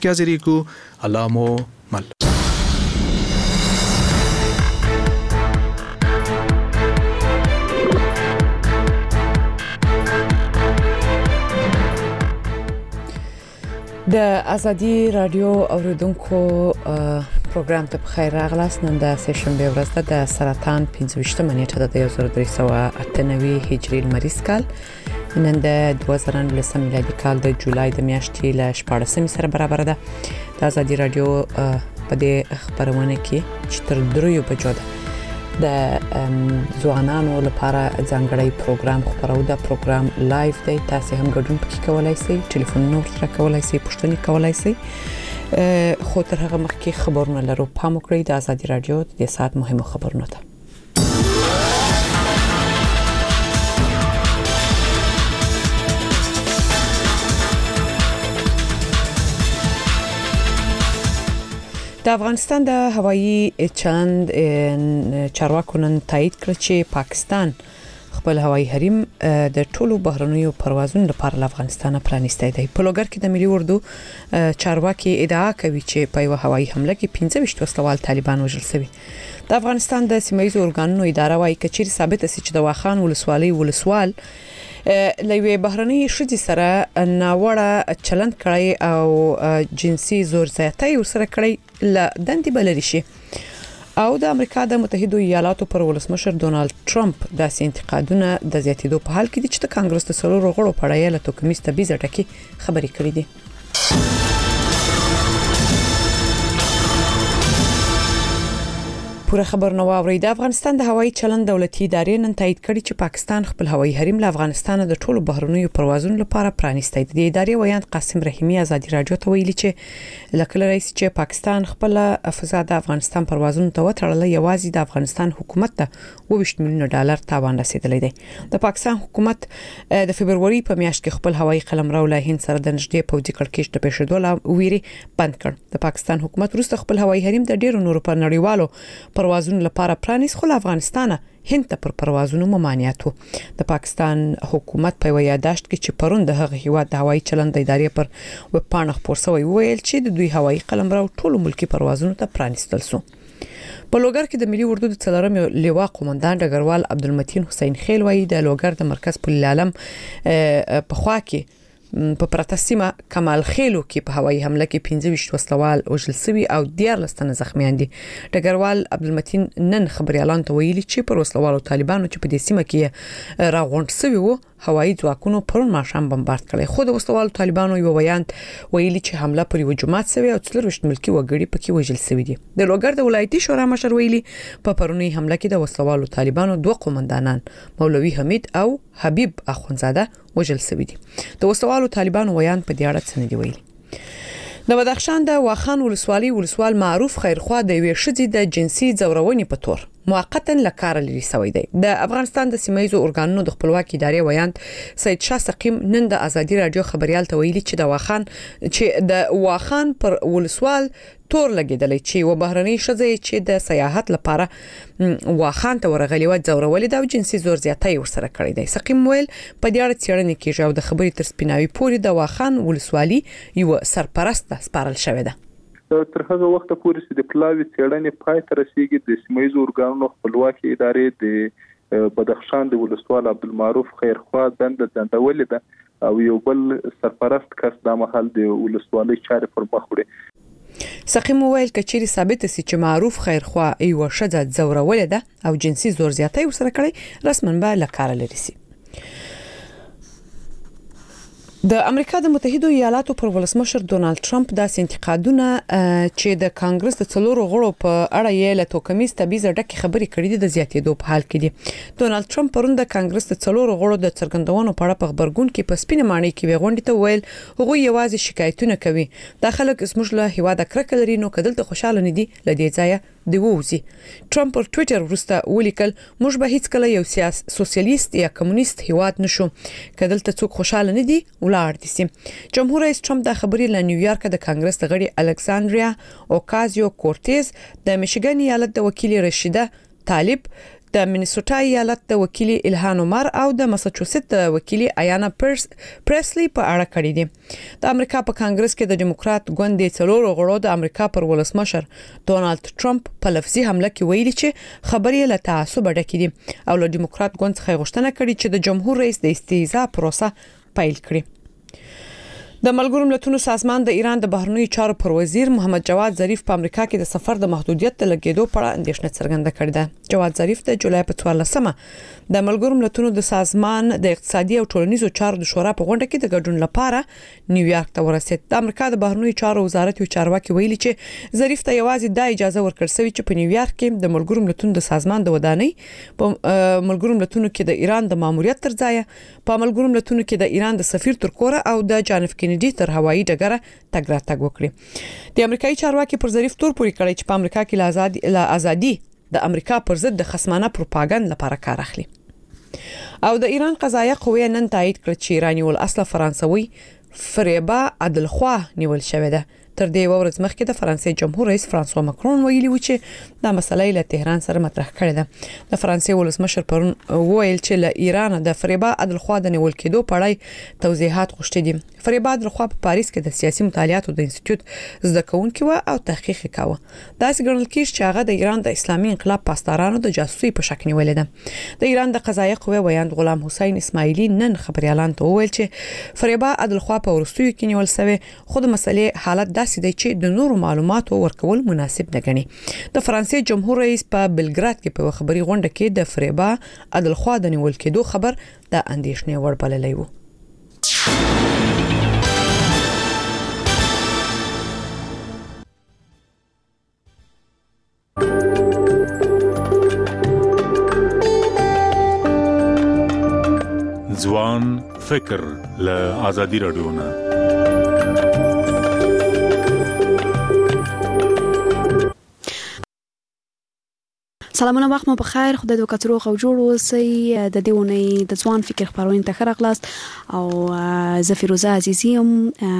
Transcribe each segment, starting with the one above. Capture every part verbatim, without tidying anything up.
Chiaziricu, Alamo, Mal. د ازادي رادیو اوریدونکو پروګرام ته بخیر راغلاست. نن د سشنبه ورځ ده د سرطان پنځه نیټه د هزار درې سوه اته نوي هجري لمریز کال. نن د دوه زره نولسم میلادي کال د جولای د میاشتې له شپاړسمې سره برابر ده. د ازادي رادیو په دې خبرونه کې چې تر دریو بجو ده د ځوانانو لپاره ځانګړی پروګرام خبرو. دا پروګرام لایو دی، تاسو هم ګډون پکې کولای شئ، ټلیفون نور سره کولای شئ، پوښتنه کولای شئ. خو تر هغه مخکې خبرونه لرو. پام وکړئ د ازادي رادیو د ساعت مهمو خبرونو ته. د افغانستان د هوایي چلند چارواکو نن تایید کړ چې پاکستان خپل هوایي حریم د ټولو بهرنیو پروازونو لپاره له افغانستان پرانیستی دی. په لوګر کې د ملي اردو چارواکي ادعا کوي چې په یو هوایي حمله کې پنځه ویشت وسلوال طالبان وژل شوي. د افغانستان د سیمایي ارګانونو اداره وايي کچیر ثابت شي چې د واخان ولسوالۍ ولسوال لوی بهرنی شدي سره ناوړه چلند کړی او جنسي زور زیاتی ورسره کړی ل دندې بلری شي. او د امریکا د متحده ایالاتو پر ولسمشر ډونالد ټرمپ د انتقادونه د زیاتیدو په حال کې دي چې د کانګرس د څلورو غړو په اړه له توکمیز تبعیض ټکی خبرې کړې دي. پوره خبر نو واوري. د افغانستان د هوایي چلند دولتي ادارې نن تایید کړی چې پاکستان خپل هوایي حریم له افغانستان د ټولو بهرنیو پروازونو لپاره پرانیستی دی. د ادارې ویاند قاسم رحیمي ازادي رادیو ته ویلي چې لکه رئیس چې پاکستان خپل فضا د افغانستان پروازونو ته وتړل، یوازې د افغانستان حکومت ته اووه ویشت میلیونه ډالر تاوان رسیدلی دی. د پاکستان حکومت د فبرवरी په میاشت کې خپل هوایي قلمرو له هند سره د نږدې پوځي کړکېچ د پیښېدو له ویري بند کړ. د پاکستان حکومت وروسته خپل هوایي حریم د ډیرو نورو پر نړیوالو پروازونو لپاره پرانیس، خو افغانستان هند ته پر پروازونو ممانعت وو. د پاکستان حکومت په یاداشت کې چې پرون د هغه هیواد د هوایي چلند ادارې پر وب پاڼه خبر شوی ویل چې د دوی هوایي قلمرو ټولو ملکی پروازونو ته پرانیستل شو. په لوګر کې د ملي اردو د څلورم لیوا قومندان ډګروال عبدالمتین حسین خیل وایي د لوګر د مرکز پل العالم په خوا کې په پراتسیمه کمال خیلو کې په هوایي حمله کې پنځه ویشت وسلوال وژل شوي او دیارلس تنه زخمیان دي. ډګروال عبدالمتین نن خبريالان ته ویلي چې پر وسلوالو طالبانو چې په دې سیمه کې راغونډ شوي وو هوایي ځواکونو پرون ماښام بمبارد کړي. خو د وسلوالو طالبانو یو بیان ویلي چې حمله پر یو جماعت شوی او څلور ویشت ملکی وګړي پکې وژل شوي دي. د لوګر د ولایتي شورا مشر ویلي په پرونی حمله کې د وسلوالو طالبانو دوه قومندانان مولوي حمید او حبیب اخونزاده وژل شوي دي. د وسلوالو طالبانو ویان په دې اړه څه نه دی ویلي. د بدخشان د واخان ولسوالۍ ولسوال معروف خیرخوا د یوې ښځې د جنسي ځورونې په تور موقتا لکار لري سوی دی. د افغانستان د سیمایي ارګانونو د خپلواکي ادارې ویاند سید شاه سقیم نن د ازادي رادیو خبريال ته ویلي چې د واخان چې د واخان پر ولسوال تور لګیدلې چې و بهرنی شځې چې د سیاحت لپاره واخان ته ورغلي و ځورولې د جنسي زور زیاتی ورسره کړی دی. سقیم ویل په دې اړه څېړنې کیږي او د خبرې تر سپیناوي پورې د واخان ولسوالي یو سرپرست سپارل شوی دی. تر هغه وخت پورې چې د پلاوي څېړنې پای ته رسیدي د سیمایي ارګانونو خپلواکي ادارې د بدخشان د ولسوال عبدالمعروف خیرخوا دند دندولې ده او یو بل سرپرست کس د محل د ولسوالۍ چارې پر مخ وړي. سقیم ویل کچيري ثابت سي چې معروف خیرخوا یو شذ زورولې ده او جنسي زور زیاتی ورسره کړی رسمن به لکار لري سي. د امریکا د متحده ایالاتو پر ولسمشر ډونالد ټرمپ د انتقادونه چې د کانګرس د څلورو غړو په اړه یې له توکمیز تبعیض ډکه خبرې کړې دي د زیاتېدو په حال کې دي. ډونالد ټرمپ پرون د کانګرس د څلورو غړو د څرګندونو په اړه په خبرګون کې په سپینه معنی کې وغونډې ته ویل هغه یوازې شکایتونه کوي. د خلک اسمش له هیواده کرکه لري نو کدل ته خوشاله نه دي لدې ځای دی ووزي. ټرمپ پر ټوئیټر ورسته ولیکل موږ به هیڅ کله یو سیاس سوسیالیست یا کمونیست هیواد نشو کدل ته څوک خوشاله نه دي ولاړ دي. جمهور رئیس ټرمپ د خبرې له نیویارک د کانګرس د غړي الکساندریا اوکازیو کورتیز د میشیګن ایالت د وکیل رشیده طالب د مینیسوټا ایالت د وکیل الهان عمر او د ماساچوسټ د وکیل ایانا پریسلی په اړه کړی دی. د امریکا په کانګرس کې د ډیموکرات ګوند د څلورو غړو د امریکا پر ولسمشر ډونالد ټرمپ په لفظي حمله کې ویلي چې خبرې له تعصب ډکې دي او له ډیموکرات ګوند څخه غوښتنه کړې چې د جمهور رئیس د استیزا پروسه پیل کړي. د ملګرو ملتونو سازمان د ایران د بهرنیو چارو پر وزیر محمد جواد ظریف په امریکا کې د سفر د محدودیت د لګیدو په اړه اندېښنه څرګنده کړې ده. جواد ظریف د جولای په څوارلسمه د ملګرو ملتونو د سازمان د اقتصادي او ټولنیزو چارو د شورا په غونډه کې د ګډون لپاره نیویارک ته ورسېد. د امریکا د بهرنیو چارو وزارت یو چارواکي ویلي چې ظریف ته یوازې د اجازه ورکړل شوې چې په نیویارک کې د ملګرو ملتونو د سازمان د ودانۍ په ملګرو ملتونو کې د ایران د ماموریت تر ځای په ملګرو ملتونو کې د ایران د سفیر تر کوره او د جان اف کینیډي تر هوایي ډګره تګ راتګ وکړي. د امریکایي چارواکي پر ظریف تور پوري کړی چې په امریکا کې لازادي لا ازادي د امریکا پر ضد د خصمانه پروپاګاندا لپاره کار اخلي. او د ایران قضایه قوه نن تایید کړ چې ایرانی ول اصله فرانسوي فریبا عدلخوا نیول شوې ده. تر دې ورځ مخکې د فرانسې جمهور رئیس فرانسوا ماکرون ویلي و چې دا مسله له تهران سره مطرح کړې ده. د فرانسې ولسمشر پرون ویل چې له ایران د فریبا عدلخوا د نیول کېدو په اړه توضیحات غوښتي دي. فریبا عدلخوا په پاریس کې د سیاسي مطالعاتو د انسټیټیوټ زده کوونکی و او تحقیق کاوه. دا څنګه کېږي چې هغه د ایران د اسلامي انقلاب پاسدارانو د جاسوسي په شک نیولې ده. د ایران د قضایه قوه ویاند غلام حسین اسماعیلی نن خبريالان ته وویل چې فریبا عدلخوا په ورستیو کې نیول شوی خو د مسلې حالت داسې دی چې د نورو معلوماتو ورکول مناسب نه ګڼي. د فرانسې جمهور رئیس په بلګراد کې په خبري غونډه کې د فریبا عدلخوا د نیول کېدو خبر د اندېښنې وړ بللی و. ځوان فکر له آزادي رادیو نه. سلامونه، وخت مو بخیر. خدای دې وکړي روغ او جوړ اوسئ. د دې ونې د ځوان فکر خبرونه ته خراغلاست او زه فیروزه عزیزی هم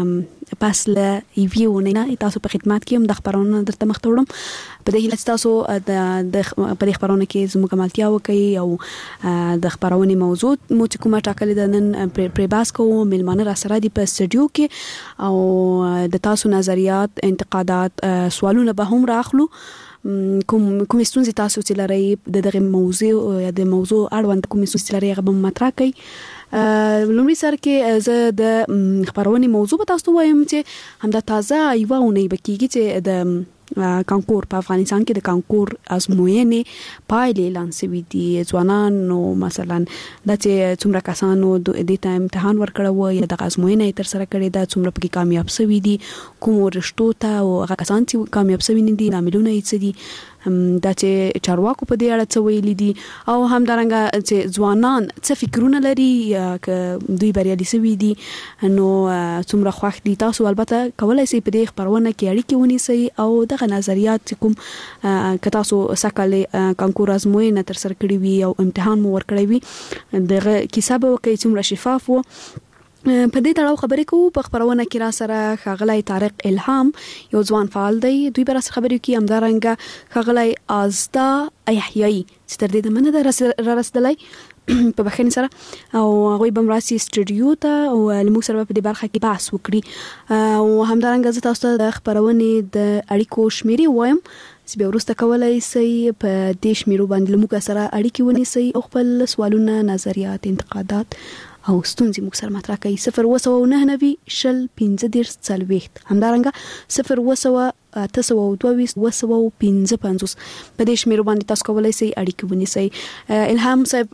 پس له ایوی ونې تاسو په خدمت کې هم د خبرونه درته مخ ته وړم. په دې هیله تاسو د په دې خبرونه کې زموږ ملتیا وکړي او د خبرونه موضوع مو چې کومه ټاکلې ده نن پری باس کوو. ملمانه را سره دی په سټډیو کې او د تاسو نظریات، انتقادات، سوالونه به هم راخلو. کوم کوم ستونزې تاسو چې لرئ د دغه موضوع یا د موضوع اړوند کوم ستونزې لرئ هغه به مطرح کړئ. لومړی سر کې زه د خبرونه موضوع به تاسو وایم چې همدا تازه یو ونه بکیږي چې د کانکور په افغانستان کې د کانکور ازموینې پایلې اعلان شوې دي. ځوانانو مثلا د چې څومره کسانو د دې امتحان ورکړو یا د ازموینې تر سره کړې ده څومره پکې کامیاب شوي دي، کوم رشتو ته او هغه کسان چې کامیاب شوي نه دي عاملونه یې څه دي، دا چې چارواکو په دې اړه څه ویلي دي او همدارنګه چې ځوانان څه فکرونه لري چې دوی بریالي شوي دي نو څومره خوښ دي. تاسو البته کولای شئ په دې خبرونه کې اړیکې ونیسئ او دغه نظریات کوم که تاسو سکه‌لې کانکور ازموینه تر سره کړې وي او امتحان مو ورکړی وي دغه کیسه به وکړئ څومره شفاف وو. په دې تړاو خبرې کوو. په خبرونه کې را سره ښاغلی طارق الهام یو ځوان فعال دی، دوی به را سره خبرې کوي. همدارنګه ښاغلی آزدا احیایي چې تر دې دمه نه ده را رسېدلی په بخښنې سره او هغوی به هم راسي سټډیو ته او موږ سره به په دې برخه کې بحث وکړي. او همدارنګه زه تاسو ته د خبرونې د اړیکو شمیرې وایم چې بیا وروسته کولی شئ په دې شمیرو باندې له موږ سره اړیکې ونیسئ او خپل سوالونه، نظریات، انتقادات او ستونزې موږ سره مطرح کړئ. صفر اووه سوه نهه نوي شل پنځه دېرش څلوېښت، همدارنګه صفر اووه سوه اته سوه دوه ویشت اووه سوه پنځه پنځوس په دې شمیرو باندې تاسو کولی شئ اړیکې ونیسئ. الهام صاحب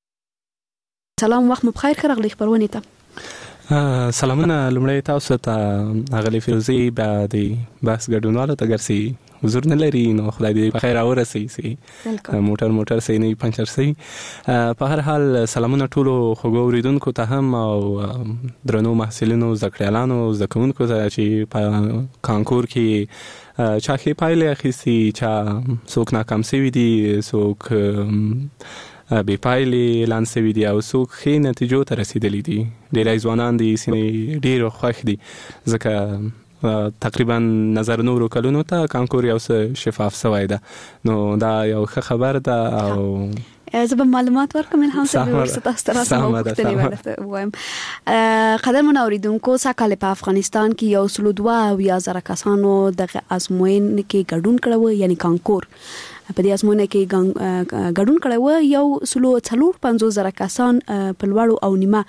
سلام، وخت مو بخیر. ښه راغلی خبرونې ته. سلامونه. لومړی تاسو ته هغلی فیروزي بیا د بحث ګډونوالو ته ګرځي حضور نه لري نو خدای دې په خیر اورسي سي موټر موټر سي نه پنچر سي. په هر حال سلامونه ټولو خوږو اوریدونکو ته هم او درنو محصلینو، زکړیالانو، زکونکو ته چې په کانکور کې چا ښې پایلې اخیستي، چا څوک ناکام شوي دي، څوک بې پایلې اعلان شوي دي او څوک ښې نتیجو ته رسېدلي دي. ډېری ځوانان دي سینې ډېر خوښ دي ځکه تقریبا نظر نورو کلونو ته کانکور یو څه شفاف شوی ده نو دا یو ښه خبر ده او زه به معلومات ورکوم هم څه ورسته تاسو ته راځم وایم قدرمن اوریدونکو ساکاله په افغانستان کې یو سلو دوه او یا زره کسانو د ازموین کې ګډون کړو یعنی کانکور په دې ازموینه کې ګډون کړو یو سلو څلور پنځوس زره کسان په لوړو او نیمه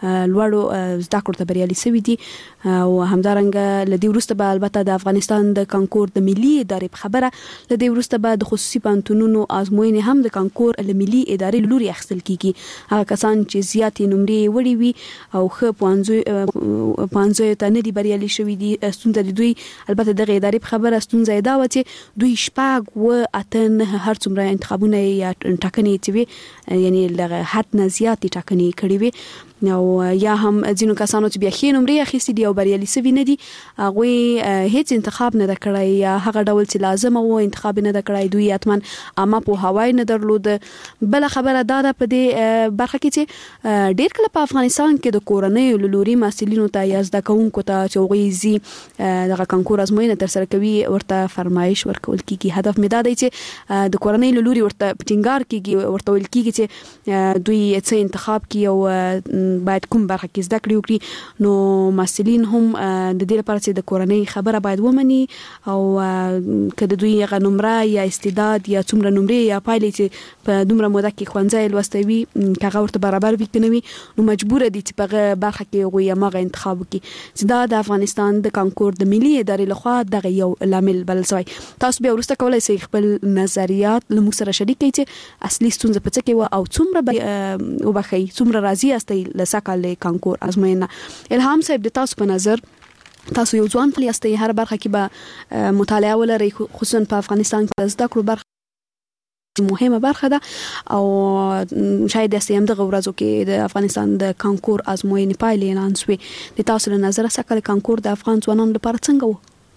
لوړو زده کړو ته بریالي شوي دي او همدارنګه لدی ورسته به البته د افغانستان د کانکور د ملي ادارې خبره لدی ورسته به د خصوصي پانتونونو ازموینه هم د کانکور ل ملي ادارې لوري اخیستل کیږي هغه کسان چې زیاتې نمرې وړي وي او ښه پانځو پانځو ته نه دي بریالي شوي دي ستونزه د دوی البته دغه ادارې خبره ستونزه دا و چې دوی شپږ و اته هر څومره انتخابونه یا ټاکنې چې وي یعنی لغه حد نه زیاتې ټاکنې کړې وي نو یا هم ځینو کسانو چې بیا خې نمرې اخیستې دي او بریالي شوي نه دي هغه هیڅ انتخاب نه کړی یا هغه ډول چې لازم وو انتخاب نه کړی دوی اتمن اما په هوای نه درلود بل خبره دا ده په دې برخه کې چې ډیر کله په افغانستان کې د کورنۍ لوري مسلینو ته یا زده کوونکو ته چې غويزي دغه کانکور ازموینه تر سره کوي ورته فرمایش ورکول کیږي هدف مې دا دی چې د کورنۍ لوري ورته پټینګار کیږي ورته ویل کیږي چې دوی څه انتخاب کوي او باید کوم برخه کې زده کړی وکړي نو مسلین هم د دې لپاره چې د کورنۍ خبره باید ومني او کله دوی غو نمره یا استعداد یا څومره نمرې یا پایلې چې په دومره موده کې خوانځي لوستوي کغه ورته برابر وکړي نو مجبور دي چې په برخه کې غوي ماغه انتخاب وکړي چې دا د افغانستان د کانکور د ملي ادارې لخوا دغه یو لامل بل شوی تاسو بیا ورسته کولای شئ خپل نظریات له موږ سره شریک کړئ چې اصلي ستونزه په څه کې و او څومره وبخي څومره راضي استئ لساکاله کانکور ازموینه الهام صاحب د تاسو په نظر تاسو یو ځوان خپل یاستئ هر برخه کې به مطالعه ولرئ خصوصا په افغانستان کې زده کړو برخه مهمه برخه ده او شاید د سیم دغه ورځو کې د افغانستان د کانکور ازموینې پایلې اعلان شوې د تاسو له نظر ساکاله کانکور د افغان ځوانانو لپاره څنګه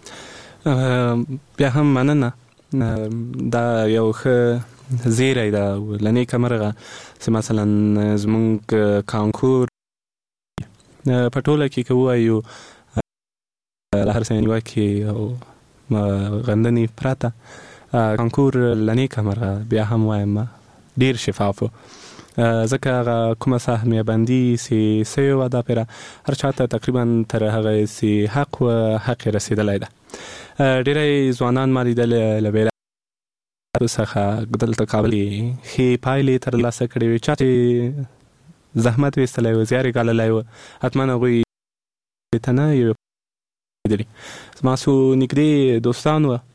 و بیا هم مننه دا یو ښه زیری دا لنې کمرغه چې مثلا زمونږ کانکور په ټوله کې کوو له هر څه نیوه کې او غندنې پرته کانکور لنې کمرغه بیا هم وایم ډیر شفاف ځکه هغه کومه سهمیه بندي چې سوی وه دا پیره هر چاته تقریبا تر هغه چې حق و حق رسېدلی ده ډېری ځوانان ما لیدل له بیله څخه دلته کابل ښې پایلې ترلاسه کړې وې چا چې زحمت ویستلی و زیار یې ګاللی و حتما هغوی ته نه یو لیدلي زما څو نږدې دوستان وه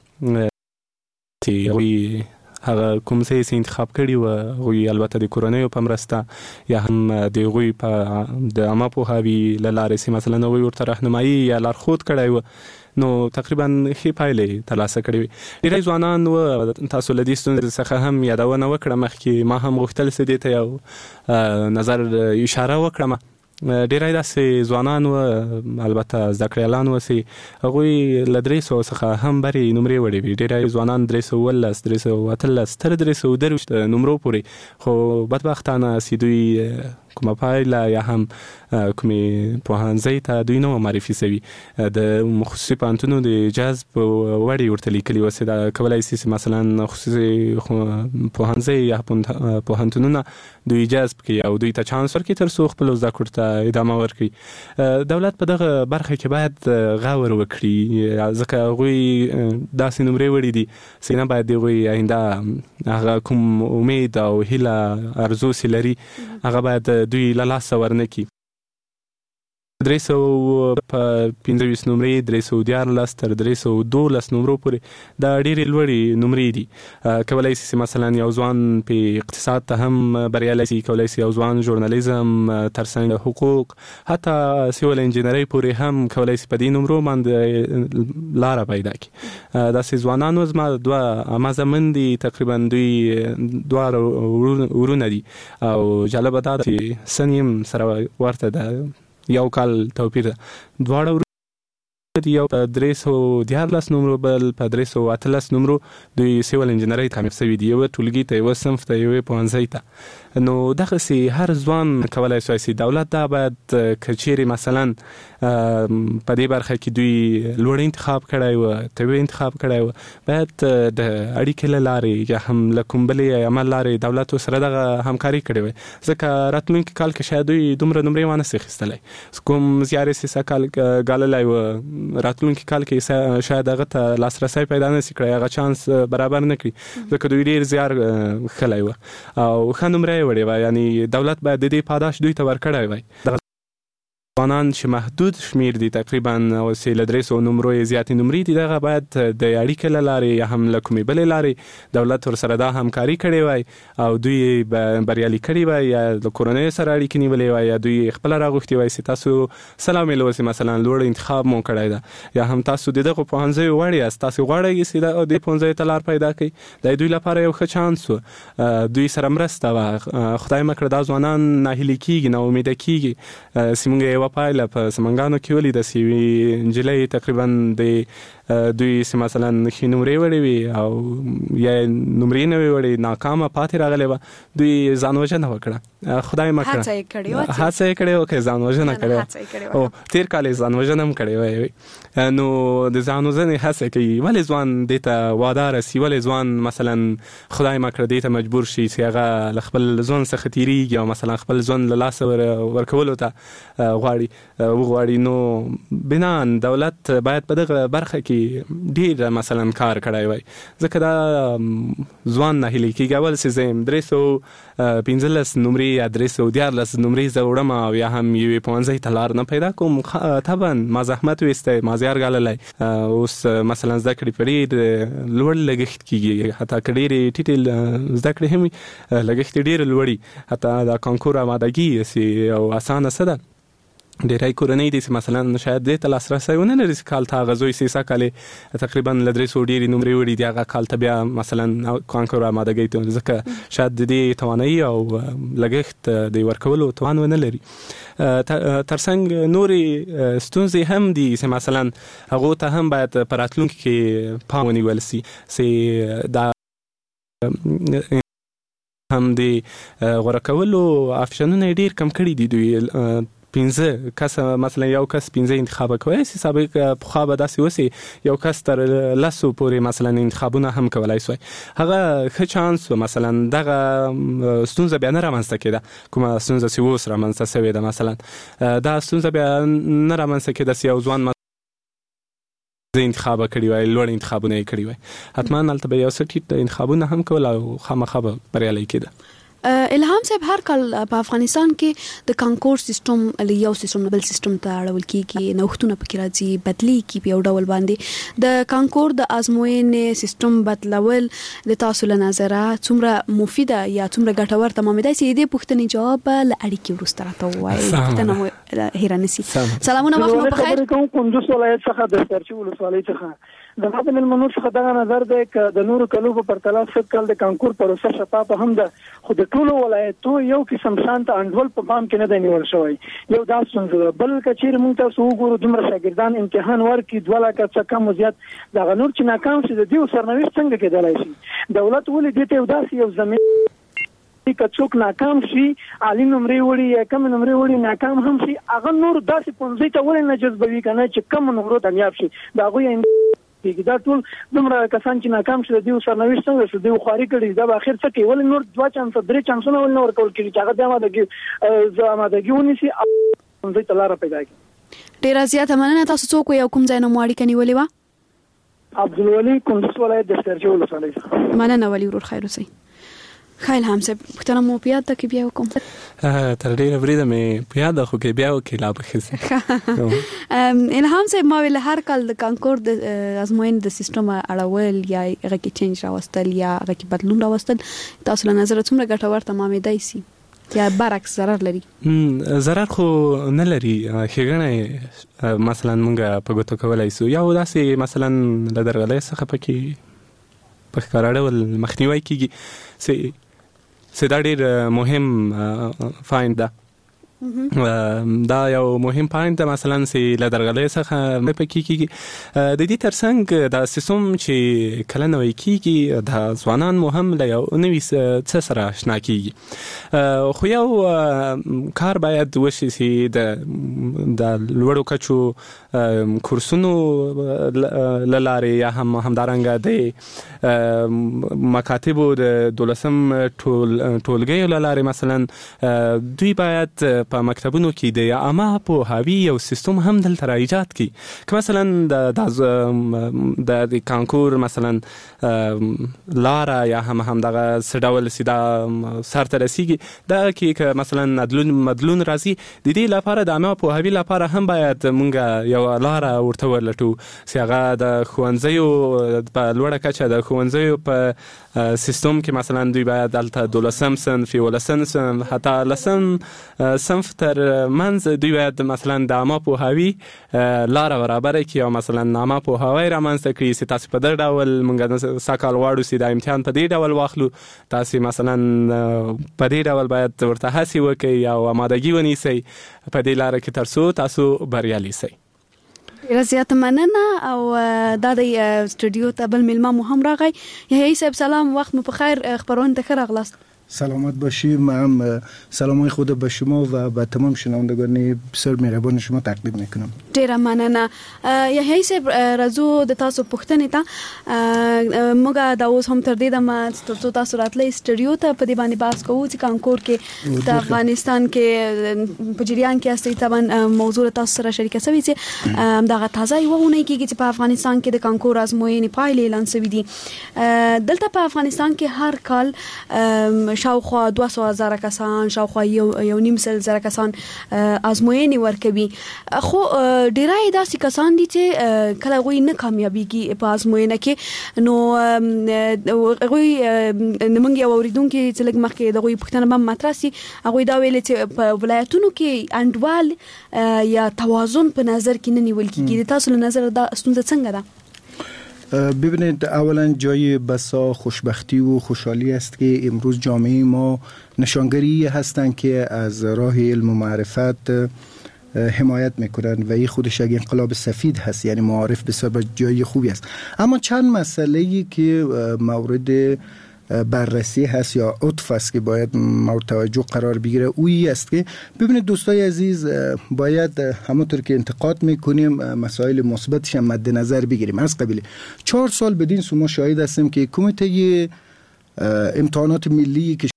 چې هغوی هغه کوم څه یې انتخاب کړي وه هغوی البته د کورنیو په مرسته یا هم د هغوی په د عامه پوهاوي له لارې چې مثلا هغوی ورته رهنمایي یا لارښود کړی وه نو تقریبا ښې پایلې ترلاسه کړې وې ډېری ځوانان و تاسو له دې ستونزې څخه هم یادونه وکړه مخکې ما هم غوښتل چې دې ته یو نظر اشاره وکړم ډېری داسې ځوانان و البته زده کړیالان و چې هغوی له درې سوو څخه هم برې نمرې وړې وي ډېری ځوانان درې سوه اوولس درې سوه اتلس تر درې سوه درویشت نمرو پورې خو بدبختانه چې دوی کومه پایله یا هم کومې پوهنځۍ ته دوی نه وه معرفي شوي د خصوصي پوهنتونو د جذب وړ یې ورته لیکلي وه چې دا کولی شي چې مثلا خصوصي پوهنځۍ یا پوهنتونونه دوی جذب کړي او دوی ته چانس ورکړي تر څو خپلو زده کړو ته ادامه ورکړي دولت په دغه برخه کې باید غور وکړي ځکه هغوی داسې نمرې وړي دي چې نه باید د هغوی آینده هغه کوم امید او هیله ارزو چې لري هغه باید دوی له لاسه ورنکړي درې سوه په پنځه ویشت نمرې درې سوه دیارلس تر درې سوه دولس نمرو پورې دا ډېرې لوړې نمرې دي کولی شي چې مثلا یو ځوان په اقتصاد ته هم بریالی شي کولی شي یو ځوان ژورنالیزم ترڅنګ حقوق حتی سیول انجینرۍ پورې هم کولی شي په دې نمرو باندې لاره پیدا کړي داسې ځوانان زما دوه عامه زمن دي تقریبا دوی دواړه ورونه دي او جالبه دا ده چې سن یې سره ورته ده یو کال توپیر ده دواړه ورونه دي یو په درې سوه دیارلس نمرو بل په درې سوه اتلس نمرو دوی سیول انجینرۍ کامیاب شوي دي یوه ټولګي ته یوه صنف ته یوې پوهنځۍ ته نو دغسې هر ځوان کولی شوی چې دولت دا باید که چیرې مثلا په دې برخه کې دوی لوړ انتخاب کړی و، طبي انتخاب کړی و، باید د اړیکې له لارې یا هم له کوم بلې عمل لارې دولت سره دغه همکاري کړې وای، ځکه راتلونکي کال کې شاید دوی دومره نمرې وانه سي اخیستلی. کوم زیار یې سیسه کال ګاللی و، راتلونکي کال کې شاید هغه ته لاسرسی پیدا نه سي کړی، هغه چانس برابر نه کړي، ځکه دوی ډېر زیار کښلی و او ښه نمره یې وړې وه. یعنې دولت باید د دې پاداش دوی ته ورکړی وای. ځوانان چې محدود شمیر دي، تقریبا اوسې له درې سوو نمرو یې زیاتې نمرې دي، دغه باید د اړیکې له لارې یا هم له کومې بلې لارې دولت ورسره دا همکاري کړې وای او دوی یې بریالي کړي وای، یا د کورنیو سره اړیکې نیولې وای، یا دوی خپله راغوښتي وای چې تاسو څه لامل وسې مثلا لوړ انتخاب مو کړی ده، یا هم تاسو د دغو پوهنځیو وړ یاست، تاسو غواړئ چې دې پوهنځیو ته لار پیدا کړئ. د دوی لپاره یو ښه چانس و، دوی سره مرسته وه. خدای مه کړه دا ځوانان ناهیلي کېږي، ناامیده کېږي. چې موږ یوه پایله په سمنګانو کې ولیده چې یوې نجلۍ تقریبا د دوی چې مثلا ښې نمرې وړې وي او یا نمرې نه وې وړې، ناکامه پاتې راغلی وه، دوی ځان وژنه وکړه. خدای مه کړه هڅه یې کړې وه هڅه یې کړې وه که ځان وژنه کړې وه. او تېر کال یې ځان وژنه هم کړې وه. نو د ځان وژنې هڅه کوي، ولې ځوان دې ته وادار سي، ولې ځوان مثلا خدای مه کړه دې ته مجبور شي چې هغه له خپل ژوند څخه تېرېږي او مثلا خپل ژوند له لاسه ورکولو ته غواړي وغواړي. نو بنان دولت باید په دغه برخه کې ډېر مثلا کار کړی وای، ځکه دا ځوان ناهیلي کېږي. اول چې زه یم درې سوه پنځلس نمرې یا درې سوه دیارلس نمرې زه وړم او یا هم یوې پوهنځۍ ته لار نه پیدا کوم، طبعا ما زحمت ویستی، ما زیار ګاللی، اوس مثلا زده کړې په ډېر لوړ لګښت کېږي، حتی که ډېرې ټیټې زده کړې هم وي لګښت یې ډېر لوړي. حتی دا کانکور امادګي چې یو اسانه څه ده، ډېری کورنۍ دي چې مثلا شاید دې ته لاسرسی ونه لري چې کال ته هغه زوی سیسه کال یې تقریبا له درې سوو ډېرې نمرې وړي دي، هغه کال ته بیا مثلا کانکور امادګۍ ته، ځکه شاید د دې توانایي او لګښت د ورکولو توان ونه لري. ترڅنګ نورې ستونزې هم دي چې مثلا هغو ته هم باید په راتلونکي کې پام ونیول سي، چې دا هم د غوره کولو آپشنونه یې ډېر کم کړي دي. دوی پنځه کس مثلا یو کس پنځه انتخاب کوي، چې سابق پخوا به داسې وسي یو کس تر لسو پورې مثلا انتخابونه هم کولای سوی. هغه ښه چانس و، مثلا دغه ستونزه بیا نه رامنځته کېده، کومه ستونزه چې اوس رامنځته سوې ده، مثلا دا ستونزه بیا نه رامنځته کېده چې یو ځوان انتخاب کړی وای، لوړ انتخابونه یې کړي وای، حتما هلته به یو څه ټیټ انتخابونه هم کول او خامخا به بریالی کېده. الهام صاحب، هر کال په افغانستان کې د کانکور سیستم له یو سیستم نه بل سیستم ته اړول کېږي، نوښتونه پکې راځي، بدلېږي په یو ډول باندې. د کانکور د ازموینې سیستم بدلول د تاسو له نظره څومره مفیده یا څومره ګټور تمامېدای سي؟ دې پوښتنې جواب له اړیکې وروسته راته ووایئ، پوښتنه مو هېره نه سي. سلامونه، وخت مو په خیر. کوم کندوز ولایت څخه د سرچي ولسوالۍ څخه د ما د مېلمنو څخه دغه نظر دی که د نورو کلو په پرتله سږ کال د کانکور پروسه شفافه هم ده، خو د ټولو ولایتو یو قسم شان ته انډول په پام کې نه دی نیول شوی. یو دا ستونزه ده. بل که چېرې موږ تاسو وګورو دومره شاګردان امتحان ورکړي، دوه لکه څه کم و زیات، دغه نور چې ناکام شي د دې سرنوشت څنګه کېدلی شي؟ دولت ولې دې ته یو داسې یو زمین که څوک ناکام شي، عالي نمرې وړي یا کم نمرې وړي ناکام هم شي، هغه نور داسې پوهنځي ته ولې نه جذبوي که نه چې کم نمرو کامیاب شي؟ د هغوی دا ټول دومره کسان چې ناکام شي د دې سرنوشت څنګه شو؟ دوی خواري کړي، دا به اخر څه کوي؟ ولې نور دوه چانسه درې چانسونه ولې نه ورکول کېږي چې هغه د امادګي امادګي ونیسي او پوهنځي ته لاره پیدا کړي؟ ډېره زیاته مننه. تاسو څوک یو کوم ځای نه مو اړیکه نیولې وه؟ عبدالولي، کندوز ولایت د سرچي ولسوالۍ څخه. مننه ولي ورور، خیر اوسئ. خیل هم صاحب، پوښتنه مو په یاد ده که بیا وکړم؟ تر ډېره بریده مې په یاد ده، خو که بیا وکړې لا به ښه سي. الهام صاحب، ما ویل هر کال د کانکور د ازموینې د سیستم اړول یا هغه کې چینج راوستل یا هغه کې بدلون راوستل تاسو له نظره څومره ګټور تمامېدای سي یا برعکس ضرر لري؟ ضرر خو نه لري، ښېګڼه مثلا موږ په ګوتو کولی سو. یو داسې مثلا له درغلۍ څخه پکې په ښکاره ډول مخنیوی کېږي چې چې دا ډېر مهم فایند ده. دا یو مهم پوینټ مثلا سي لدرغلې څخه مې پکې کیږي د دې ترڅنګ د سیستم چې کله نوې کیږي د ځوانان مهم له یو نوې څه سره آشنا کیږي خو یو کار باید وشي سي د د لوړو کچو کورسونو لاره یا هم همدارنګه د مکاتبو د دولسم ټولګي لاره مثلا دوی باید په مکتبونو کې د عامه پوهاوي یو سیستم هم دلته را ایجاد کی که مثلا د د کانکور مثلا لاره یا هم هم دغه سډول سیدا سرته رسیږي دا کې که مثلا مدلون مدلون راځي د دې لپاره د عامه پوهاوي لپاره هم باید مونږ یو لاره ورته ولټو چې هغه د ښوونځیو په لوړه کچه د ښوونځیو په سیستم کې مثلا دوی باید دلته دولسم صنف یولسم صنف حتی لسم صنف تر منځ دوی باید مثلا د عامه پوهاوي لاره برابره کړي او مثلا عامه پوهاوی رامنځته کړي چې تاسو په دې ډول مونږ ساکال واړو چې د امتحان په دې ډول واخلو تاسو مثلا په دې ډول باید ورته هڅې وکړئ او آمادګي ونیسئ په دې لاره کې تر څو تاسو بریالي شئ. ډیره زیاته مننه او دا د سټوډیو ته بل میلمه مو هم راغی. یحیی صاحب سلام، وقت مو بخیر، خبرونه ته ښه راغلاست. سلامت باشی. من سلامای خود به شما و به تمام شنوندگان بسیار مهربان شما تقدیم میکنم. ډیره مننه. یحیی صاحب راځو د تاسو پوښتنې ته. موږ دا اوس هم تر دې دمه ترڅو تاسو راتلئ سټوډیو ته په دې باندې بحث کوو چې کانکور کې د افغانستان کې په جریان کې استي طبعا موضوع تاسو سره شریکه شوی چې دغه تازه یو ونه کېږي چې په افغانستان کې د کانکور ازموینې پایلې اعلان شوې دي. دلته په افغانستان کې هر کال شاوخوا دوه سوه زره کسان شاوخوا یو یو نیم سل زره کسان ازموینې ورکوي، خو ډیری داسې کسان دي چې کله هغوی نه کامیابیږي په ازموینه کې، نو هغوی زموږ یو اورېدونکي چې لږ مخکې د هغوی پوښتنه به مطرح سي، هغوی دا ویلې چې په ولایتونو کې انډول یا توازن په نظر کې نه نیول کېږي. د تاسو له نظره دا ستونزه څنګه ده؟ ببینید، اولا جای بسا خوشبختی و خوشحالی است که امروز جامعه ما نشانگری هستند که از راه علم و معرفت حمایت میکنن و این خودش یک انقلاب سفید هست، یعنی معارف بسیار جای خوبی است. اما چند مسئله‌ای که مورد بررسی هست یا عطف است که باید مورد توجه قرار بگیره اویی است که ببینید دوستای عزیز، باید همونطور که انتقاد میکنیم مسائل مثبتش هم مد نظر بگیریم. از قبیل چهار سال بدین سو ما شاهد هستیم که کمیته امتحانات ملی که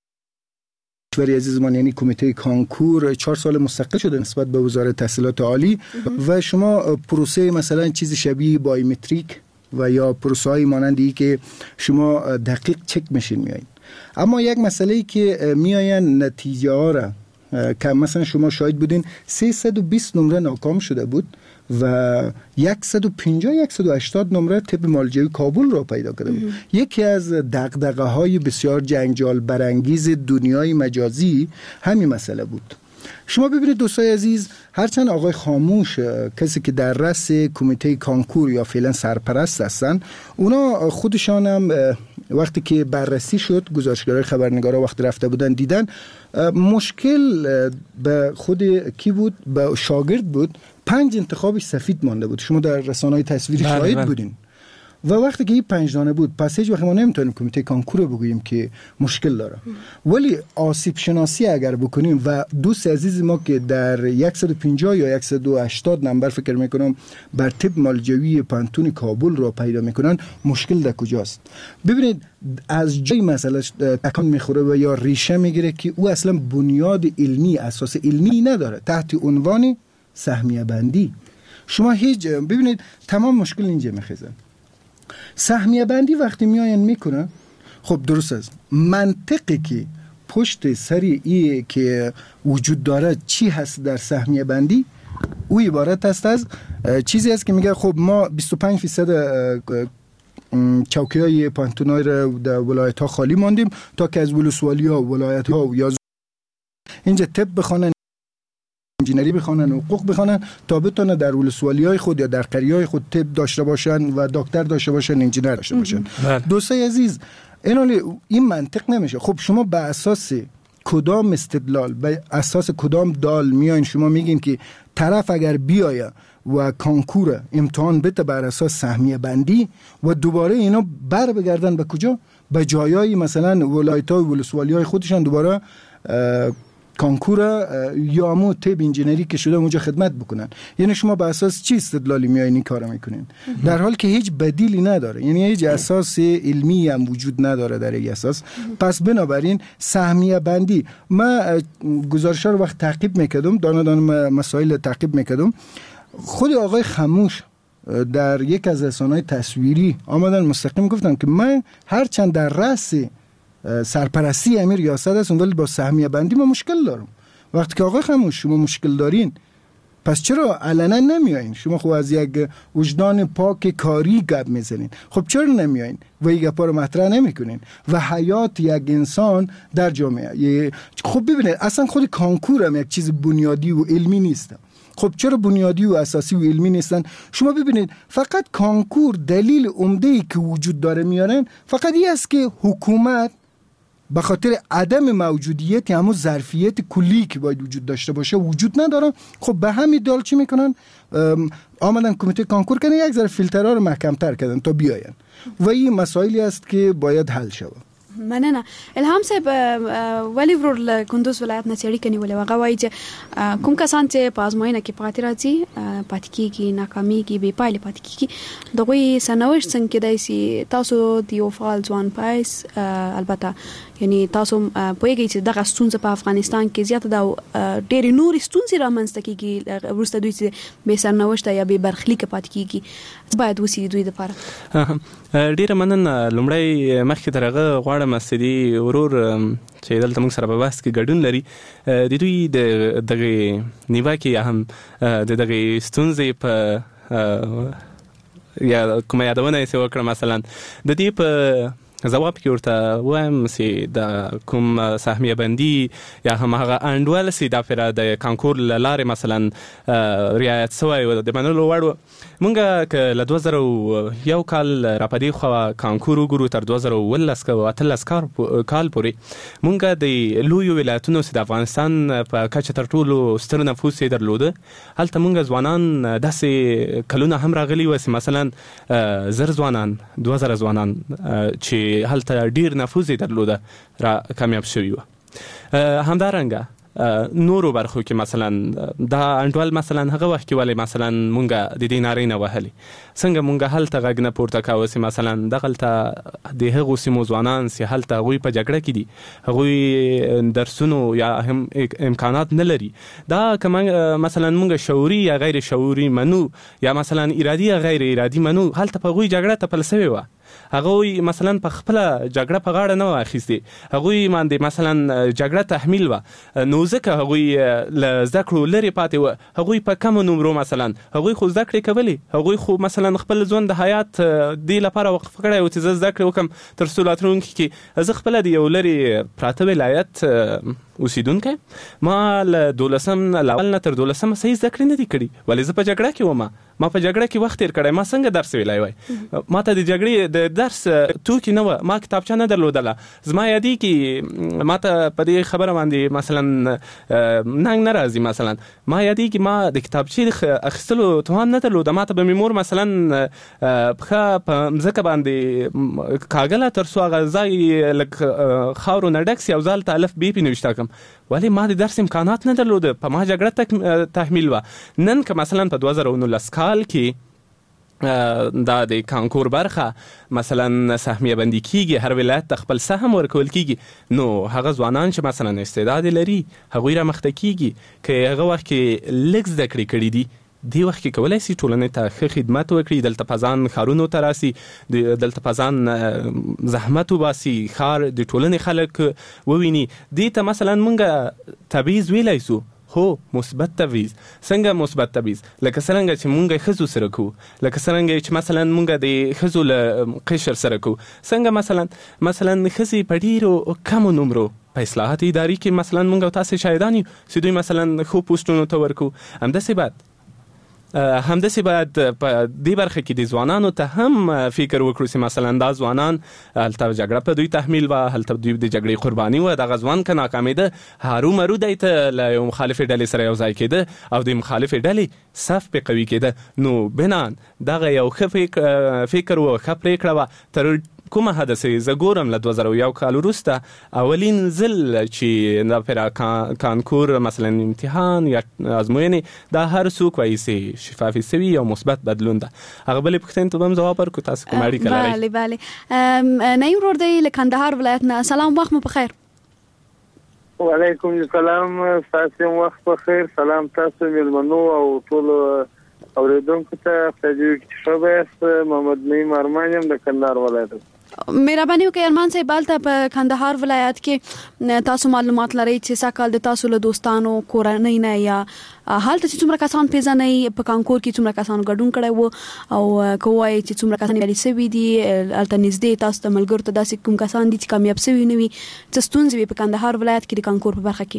کشور عزیزمان یعنی کمیته کانکور چهار سال مستقل شده نسبت به وزارت تحصیلات عالی و شما پروسه مثلا چیز شبیه بایومتریک و یا پروسه‌های مانندی که شما دقیق چک میشین میایین، اما یک مسئله‌ای که میاین نتیجه ها را که مثلا شما شاهد بودین سیصد و بیست نمره ناکام شده بود و صد و پنجاه صد و هشتاد نمره طب معالجه کابل را پیدا کرده بود. یکی از دغدغه های بسیار جنجال برانگیز دنیای مجازی همین مسئله بود. شما ببینید دوستای عزیز، هرچند آقای خاموش کسی که در رأس کمیته کانکور یا فعلا سرپرست هستن، اونا خودشان هم وقتی که بررسی شد گزارشگرای خبرنگارا وقتی رفته بودن دیدن مشکل به خود کی بود؟ به شاگرد بود. پنج انتخابش سفید مانده بود. شما در رسانه‌های تصویری شاهد بله. بودین و وقتی که این پنج دانه بود، پس هیچ وقت ما نمیتونیم کمیته کانکور رو بگوییم که مشکل داره، ولی آسیب شناسی اگر بکنیم و دوست عزیز ما که در صد و پنجاه یا صد و هشتاد نمبر فکر میکنم بر طب معالجوی پانتون کابل را پیدا میکنن، مشکل در کجاست؟ ببینید، از جای مسئله تکان میخوره و یا ریشه میگیره که او اصلا بنیاد علمی، اساس علمی نداره. تحت عنوان سهمیه بندی شما هیچ، ببینید تمام مشکل اینجا میخیزه. سهمیه بندی وقتی میاین میکنه، خب درست است، منطقی که پشت سری ای که وجود داره چی هست در سهمیه بندی، او عبارت است از چیزی است که میگه خب ما بیست و پنج درصد چوکی های پانتونای را در ولایت ها خالی ماندیم تا که از ولسوالی ها ولایت ها یا اینجا طب بخوانن، انجینری بخوانن، حقوق بخوانن تا بتونن در ولسوالی‌های خود یا در قریه‌های خود طب داشته باشن و دکتر داشته باشن، انجینر داشته باشن. دوستای عزیز، این این منطق نمیشه. خب شما به اساس کدام استدلال به اساس کدام دال میاین شما میگین که طرف اگر بیایه و کانکور امتحان بده بر اساس سهمیه بندی و دوباره اینا بر بگردن به کجا؟ به جایای مثلا ولایت‌ها و ولسوالی‌های خودشان دوباره کانکور یا همون تیپ انجینری که شده اونجا خدمت بکنن. یعنی شما به اساس چی استدلالی میایین این کارو میکنین؟ در حالی که هیچ بدیلی نداره، یعنی هیچ اساس علمی هم وجود نداره در این اساس. پس بنابراین سهمیه بندی، من گزارش‌ها رو وقت تعقیب میکردم، دانه دانه مسائل تعقیب میکردم، خود آقای خموش در یک از رسانه‌های تصویری آمدن مستقیم گفتن که من هرچند در رأس سرپرستی امیر ریاست هستم ولی با سهمیه بندی ما مشکل دارم. وقتی که آقای خموش شما مشکل دارین پس چرا علنا نمیایین؟ شما خب از یک وجدان پاک کاری گپ میزنین، خب چرا نمیایین و این گپا رو مطرح نمیکنین و حیات یک انسان در جامعه؟ خب ببینید اصلا خود کانکور هم یک چیز بنیادی و علمی نیست. خب چرا بنیادی و اساسی و علمی نیستن؟ شما ببینید فقط کانکور دلیل عمده‌ای که وجود داره میارن فقط این است که حکومت به خاطر عدم موجودیت همون ظرفیت کلی که باید وجود داشته باشه وجود نداره. خب به همین دال چی میکنن؟ آمدن کمیته کانکور کردن، یک ذره فیلترها رو محکم‌تر کردن تا بیاین و این مسائلی است که باید حل شود. مننه. الهام صاحب ولی ورور له کندوز ولایت نه چېړي کني ولې هغه وایي چې کوم کسان چې په ازموینه کې پاتې راځي پاتې کېږي ناکامېږي بې پایلې پاتې کېږي دغوی سرنوشت څنګه کېدای شي تاسو د یو فعال ځوان پایس البته یعنی تاسو پوهیږئ چې دغه ستونزه په افغانستان کې زیاته ده او ډېرې نورې ستونزې رامنځته کېږي وروسته دوی چې بې سرنوشته یا بې برخلیکه پاتې کېږي څه باید وشي دوی دپاره؟ ډېره مننه. لومړی مخکې تر هغه غواړم چې د ورور چې دلته موږ سره په بحث کې ګډون لري د دوی د دغې نیوکې یا هم د دغې ستونزې په یا کومه یادونه یې وکړه مثلا د دې په جواب کې ورته وایم چې د کوم سهمیه بندي یا هم هغه انډول چې دا پر د کانکور له لارې مثلا رعایت شوی و د منلو وړ مونږ که له دوه زره یو کال را په دې خوا کانکور وګورو تر دوه زره اوولس او اتلس کال پورې مونږ د لویو ولایتونو چې د افغانستان په کچه تر ټولو ستر نفوس یې درلوده هلته مونږ ځوانان داسې کلونه هم راغلي وو چې مثلا زر ځوانان دوه زره ځوانان چې هلته ډیر نفوذ درلوده را کامیاب شوی و. همدارنګه نورو برخو کې مثلا دا انډول مثلا هغه وخت کې ولې مثلا مونږه د دې نارې نه وهلې څنګه مونږه هلته غږ نه پورته کاوه چې مثلا دغلته د هغو سیمو ځوانان چې هلته هغوی په جګړه کې دي هغوی درسونو یا هم امکانات نه لري دا که مثلا مونږ شعوري یا غیر شعوري منو یا مثلا ارادي یا غیر ارادي منو هلته په هغوی جګړه تپل سوې وه هغوی مثلا په خپله جګړه په غاړه نه وه اخیستې هغوی باندې مثلا جګړه تحمیل وه نو ځکه هغوی له زده کړو لرې پاتې وه هغوی په کمو نمرو مثلا هغوی خو زده کړې کولې هغوی خو مثلا خپل ژوند د حیات دې لپاره وقف کړی و چې زه زده کړې وکړم تر څو راتلونکي کې زه خپله د یو لرې پراته ولایت اوسیدونکی ما له دولسم له اول نه تر دولسمه صحیح زده کړې نه دي کړي ولې زه په جګړه کې وم ما په جګړه کې وخت تیر کړی ما څنګه درس ویلی وای ما ته د جګړې د درس توکي نه وه ما کتابچه نه درلودله زما یادېږي ما ته په دې خبره باندې مثلا ننګ نه راځي مثلا ما یادېږي ما د کتابچې اخیستلو توان نه درلوده ما ته به مې مور مثلا پښه په مځکه باندې کاږله تر څو هغه ځای لږ خاورو نه ډک سي او زه هلته الف بې پې نوشته کړم ولی ما د درس امکانات نه درلوده په ما جګړه تحمیل وه نن که مثلا په دوه زره نولس کال کې دا د کانکور برخه مثلا سهمیه بندي کیږي هر ولایت ته خپل سهم ورکول کیږي نو هغه ځوانان چې مثلا استعداد لري هغوی را مخته کیږي که هغه وخت کې لږ زده کړې کړي دي دی وخت کې کولای شي ټولنې ته ښه خدمت وکړي دلته په ځان ښارونو ته راسي دلته په ځان زحمت وباسي ښار د ټولنې خلک وویني دې ته مثلا مونږ تبعیض ویلی سو هو مثبت تبعیض څنګه مثبت تبعیض لکه څرنګه چې مونږ ښځو سره کوو لکه څرنګه چې مثلا مونږ د ښځو له قشر سره کوو څنګه مثلا مثلا ښځې په ډېرو کمو نمرو په اصلاحات اداري کې مثلا مونږ او تاسې شاهدان یو چې دوی مثلا ښو پوسټونو ته ورکوو همداسې باید همداسې باید په دې برخه کې د ځوانانو ته هم فکر وکړو چې مثلا دا ځوانان هلته جګړه په دوی تحمیل وه، هلته دوی د جګړې قرباني وه، دغه ځوان که ناکامېده هرومرو دی ته له یو مخالفې ډلې سره یو ځای کېده او د مخالفې ډلې صف پې قوي کېده. نو بنان دغه یو ښه فکر و، ښه پرېکړه وه. تر کومه حده چې زه ګورم له دوه زره یو کال وروسته اولین ځل چې دا پیرا کانکور مثلا امتحان یا ازموینې دا هر څوک وایي چې شفافي سوي یو مثبت بدلون ده. هغه بلې پوښتنې ته به هم ځواب ورکړو. تاسو کومه اړیکه لرئ؟ بله بله. نعیم ورور دی له کندهار ولایت نه. سلام، وخت مو په خیر. وعلیکم السلام، تاسو وخت په خیر. سلام تاسو مېلمنو او ټول اوریدونکو ته. خدای دې ښه وایاست. محمد نعیم ارمان یم د کندهار ولایت. مهرباني وکړئ ارمان صاحب، هلته په کندهار ولایت کې تاسو معلومات لرئ چې سږ کال د تاسو له دوستانو کورنۍ نه یا هلته چې څومره کسان پیژنئ په کانکور کې څومره کسانو ګډون کړی و او که ووایئ چې څومره کسان بریالي سوي دي هلته نږدې تاسو ته ملګرو ته داسې کوم کسان دي چې کامیاب سوي نه وي، څه ستونزې وي په کندهار ولایت کې د کانکور په برخه کې؟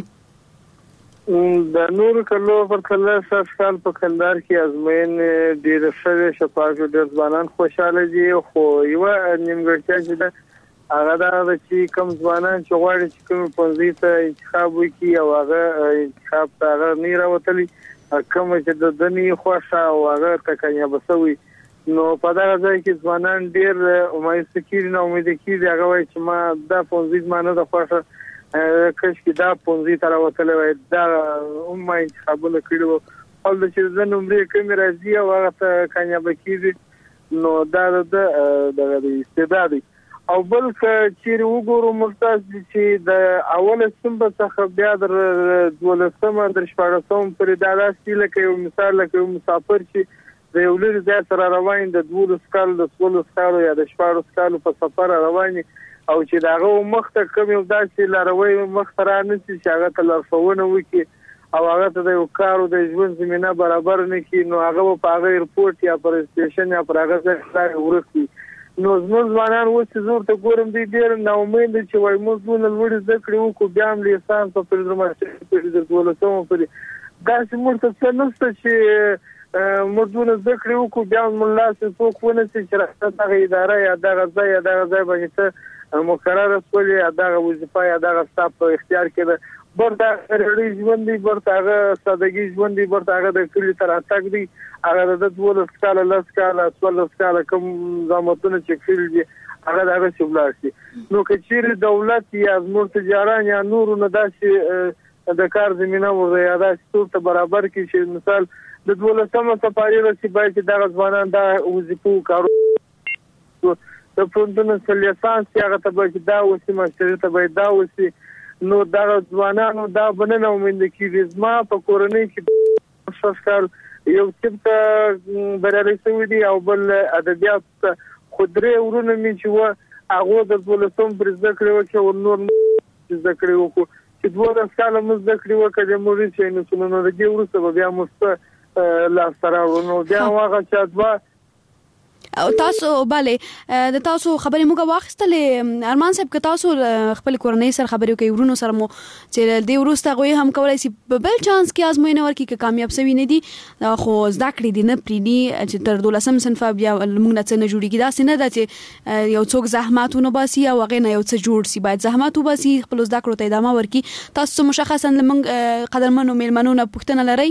د نورو کلو پرتله سږ کال په کندهار کې ازموینې ډېرې ښه وې، شفاف وې، ډېر ځوانان خوشحاله دي. خو یوه نیمګړتیا چې ده هغه دا ده چې کوم ځوانان چې غواړي چې کوم ښوونځي ته انتخاب وکړي او هغه انتخاب ته هغه نه یې راوتلي، کومه چې د ده نه یې خوښه او هغه ته کامیابه سوي، نو په دغه ځای کې ځوانان ډېر مایوسه کېږي، ناامیده کېږي. هغه وایي چې ما دا ښوونځي زما نه ده خوښه، کاشکې دا ښوونځي ته راوتلی وای، دا هم ما انتخابونه کړي وو. هلته چې زه نمرې کمې راځي او هغه ته کامیابه کېږي، نو دا د ده دغه د استعداد دی. او بل که چیرې وګورو موږ تاسو چې د اوله صنف څخه بیا در دولسمه در شپاړسمه پورې دا داسې لکه یو مثال لکه یو مسافر چې د یو لرې ځای سره روان د دولس کالو د څوارلس کالو یا د شپاړس کالو په سفر روان او چې د هغه مخ ته کوم یو داسې لاروی مخ ته رانسي چې هغه ته لارښوونه وکړي او هغه ته د یو کار او د ژوند زمینه برابر نه کړي، نو هغه به په هغه ایرپورټ یا پر سټیشن یا پر هغه ځای ورک وي. نو زموږ ځوانان اوس چې زه ورته ګورم دوی ډېر ناامیده چې وایي موږ دونه لوړې زده کړې وکړو بیا هم لیسانس په پرېدرماستري پورې د دولسمه پورې داسې موږ ته څه نشته چې موږ دونه زده کړې وکړو بیا هم موږ لاسې څوک ونیسي چې راته دغه اداره یا دغه ځای یا دغه ځای باندې ته مقرره شولې یا دغه وظیفه یا دغه ستا په اختیار کې ده. برته رړی ژوند دی، برته هغه سادهګي ژوند دی، برته هغه د کلي تر اتګ دی، هغه د دولس کاله لس کاله څوارلس کاله کوم زحمتونه چې کړي دي هغه د هغه چې ولاړ شي. نو که چیرې دولت یا زموږ تجاران یا نورو نه داسې د کار زمینه ورته یا داسې څوک ته برابر کړي چې مثال د دولسمه سپارې رسي باید چې دغه ځوانان دا وظیفو کارو د پوهنتون څخه لیسانس هغه ته باید دا وسي، ماستري ته باید دا وسي، نو دغه ځوانانو دا به نه ناامیده کېږي. زما په کورنۍ کې شپږ کال یو صنف ته بریالي شوي دي او بل ادبیاتو ته، خو درې وروڼه مې چې وه هغو د دولسم پرې زده کړې وکړې او نور زده کړې وکړو چې دولس کاله مو زده کړې وکړه د موږ چې نو نو د دې وروسته به بیا موږ څه لاسته راوړو. نو بیا هغه چا دوه او تاسو bale د تاسو خبرې موږ واخیستلې ارمان صاحب که تاسو خپل کورنۍ سره خبرې کوي ورونو سره مو چې د ورسته غوي هم کولای شي په بل چانس کې ازموینه ورکړي که کامیاب سوي نه دي خو زده کړې دي نه پریدي چې تر دولسم صنف بیا موږ نه څه نه جوړیږي دا څنګه ده چې یو څوک زحمتونه باسي او هغه نه یو څه جوړ شي باید زحمت وباسي خپل زده کړو ته ادامه ورکړي. تاسو مشخصا لمن قدرمنو میلمنو نه پوښتنه لرئ؟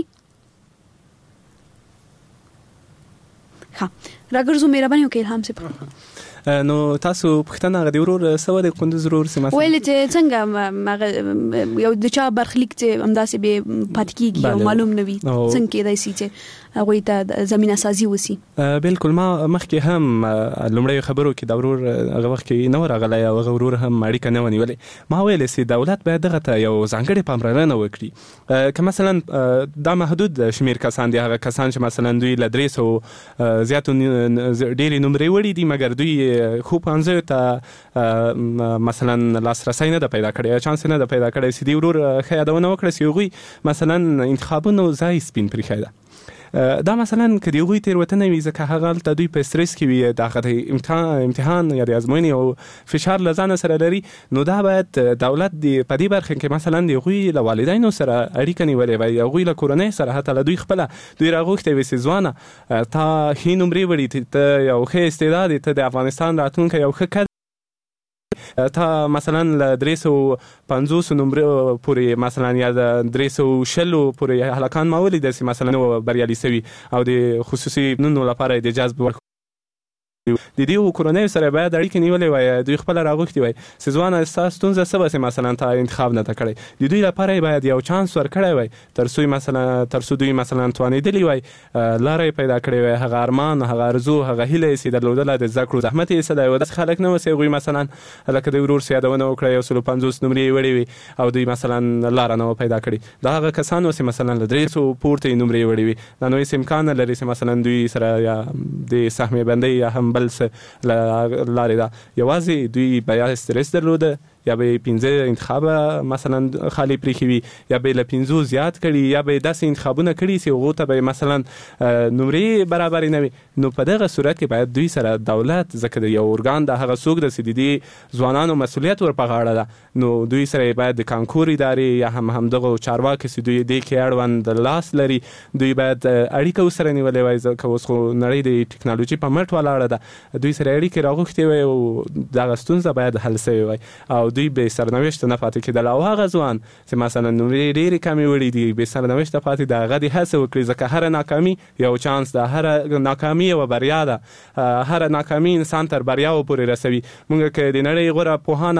ها راګرزو مهرباني وکړئ الهام صاحب. نو تاسو پښتنه غدي ورور سو د کندوز ورور سیمه ویل چې څنګه یو د چا برخلیک چې همداسې به پات کیږي او معلوم نه وي څنګه کېدای شي چې هغه ته زمينه سازي وسی. بالکل ما مخکې هم لومړی خبرو کې د ورور هغه وخت کې نو راغلی او ورور هم اړیکه نه ونیولې. ما ویل چې دولت باید دغه ته یو ځانګړي پاملرنه وکړي که مثلا دا محدود شمیر کسان دي هغه کسان چې مثلا دوی ل درې سوه زیاتو ډېری نمرې وړي دي مګر دوی خو پانځه ته مثلا لاسرسي نه د پیدا کړی چانس نه د پیدا کړی چې دی ورور خیادونه وکړي چې هغوی مثلا انتخابونو ځای سپین پرې خیدا دا مثلا که دیوی تیروتنه وي ځکه هغه ته دوی په استرس کې وي دغه امتحان امتحان یا د ازموینې او فشار لزان سره لري نو دا باید دولت دی په دې برخه کې مثلا دی غوي له والدینو سره اړیکه نیولې وي او غوي له کورنۍ سره حتی له دوی خپل دوی راغوښته وي سيزوانه تا هی نمرې وړي ته یو ښه استعداد ته د افغانستان راتلونکی یو ښه تا مثلا ل درې سوه پنځوس نمبر پورې مثلا یا د درې سوه شل پورې هلکان ما ولیدل چې مثلا بریالي سوي او د خصوصي نونو لپاره د جذب د دې کورنۍ سره باید اړیکې نیولې وای دوی خپل راغوښتي وای سيزوانه اساس تونځه سبا مثلا تا انتخاب نه تکړي د دوی لپاره باید یو چانس ورکړی وای ترڅو مثلا ترڅو دوی مثلا توانیدلی وای لارې پیدا کړی وای هغه ارمان هغه ارزو هغه هیله سي درلودل د ذکر زحمت یې سره یو د خلک نه وسې غوي مثلا لکه د ورور سیادونه وکړي یو سل پنځوس نمرې وړي وي او دوی مثلا لار نه پیدا کړي دا هغه کسان وسې مثلا د درې سوه پورته نمرې وړي وي دا نو یې امکان لري چې مثلا دوی سره یا د سهمې بندي یا هم بل څه لارې دا یوازې دوی بیا استرس درلوده یا به پنځه انتخاب مثلا خالی پریخوي یا به له پنځو زیات کړي یا به داسې انتخابونه کړي چې هغه ته به مثلا نمرې برابر نه وي نو په دغه صورت کې باید دوی سره دولت ځکه یو ارګان د هغه څوک د سیدي ځوانانو مسولیت ور په غاړه ده نو دوی سره باید د کانکور ادارې یا هم هم دغه چارواکي چې دوی د کې اړوند لاس لري دوی باید اړیکه وسره نیولې وای ځکه اوس خو نړۍ د ټکنالوژي په مټ ولاړه ده دوی سره اړیکې راغوښتي وي او دغه ستونزه باید حل شي وي او دوی به سرنوشت نه پاتې کېدل او هغه ځوان چې مثلا نمرې ډېرې کمې وړي دي به سرنوشت پاتې د هغه د هڅه وکړي ځکه هر ناکامي یو چانس ده هر ناکامي یو بریا ده هر ناکامي انسان تر بریا پورې رسوي موږ که د نړۍ غوره پوهان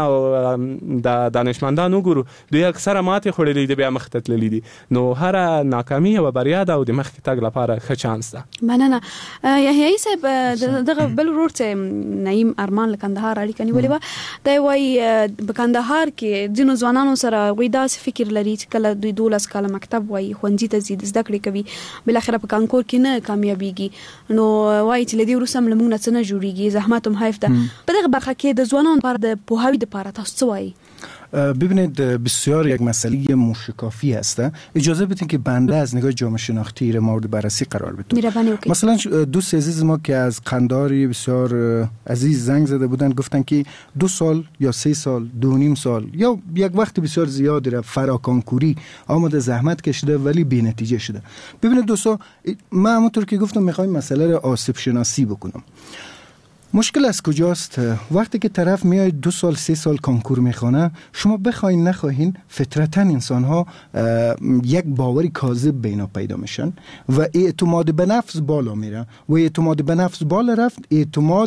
او د دانشمندان وګورو دوی اکثره ماتې خوړلې دي بیا مخ ته تللي دي نو هر ناکامي یو بریا ده او د مخکې تګ لپاره ښه چانس ده مننه یحیی صاحب دغه بل ورور چې نعیم ارمان له کندهار اړیکه نیولې وه دی وایي په کندهار کې ځینو ځوانانو سره وایي داسې فکر لري چې کله دوی دولس کاله مکتب وایي ښوونځي ته ځي زده کړې کوي بالاخره په کانکور کې نه کامیابیږي نو وایي چې له دې وروسته هم له موږ نه څه نه جوړېږي زحمت هم حیف ده په دغه برخه کې د ځوانانو لپاره د پوهاوي دپاره تاسو څه وایي ببینید بسیار یک مسئله موشکافی هسته اجازه بدین که بنده از نگاه جامعه شناختی را مورد بررسی قرار بدم مثلا دوست عزیز ما که از قنداری بسیار عزیز زنگ زده بودن گفتن که دو سال یا سه سال دو نیم سال یا یک وقت بسیار زیادی را فراکانکوری آماده زحمت کشیده ولی بی نتیجه شده ببینید دوستا من همونطور که گفتم میخوایم مسئله را آسیب شناسی بکنم مشکل از کجاست؟ وقتی که طرف میاد دو سال سه سال کانکور میخونه شما بخواین نخواهین فطرتا انسان ها یک باوری کاذب به اینا پیدا میشن و اعتماد به نفس بالا میره و اعتماد به نفس بالا رفت اعتماد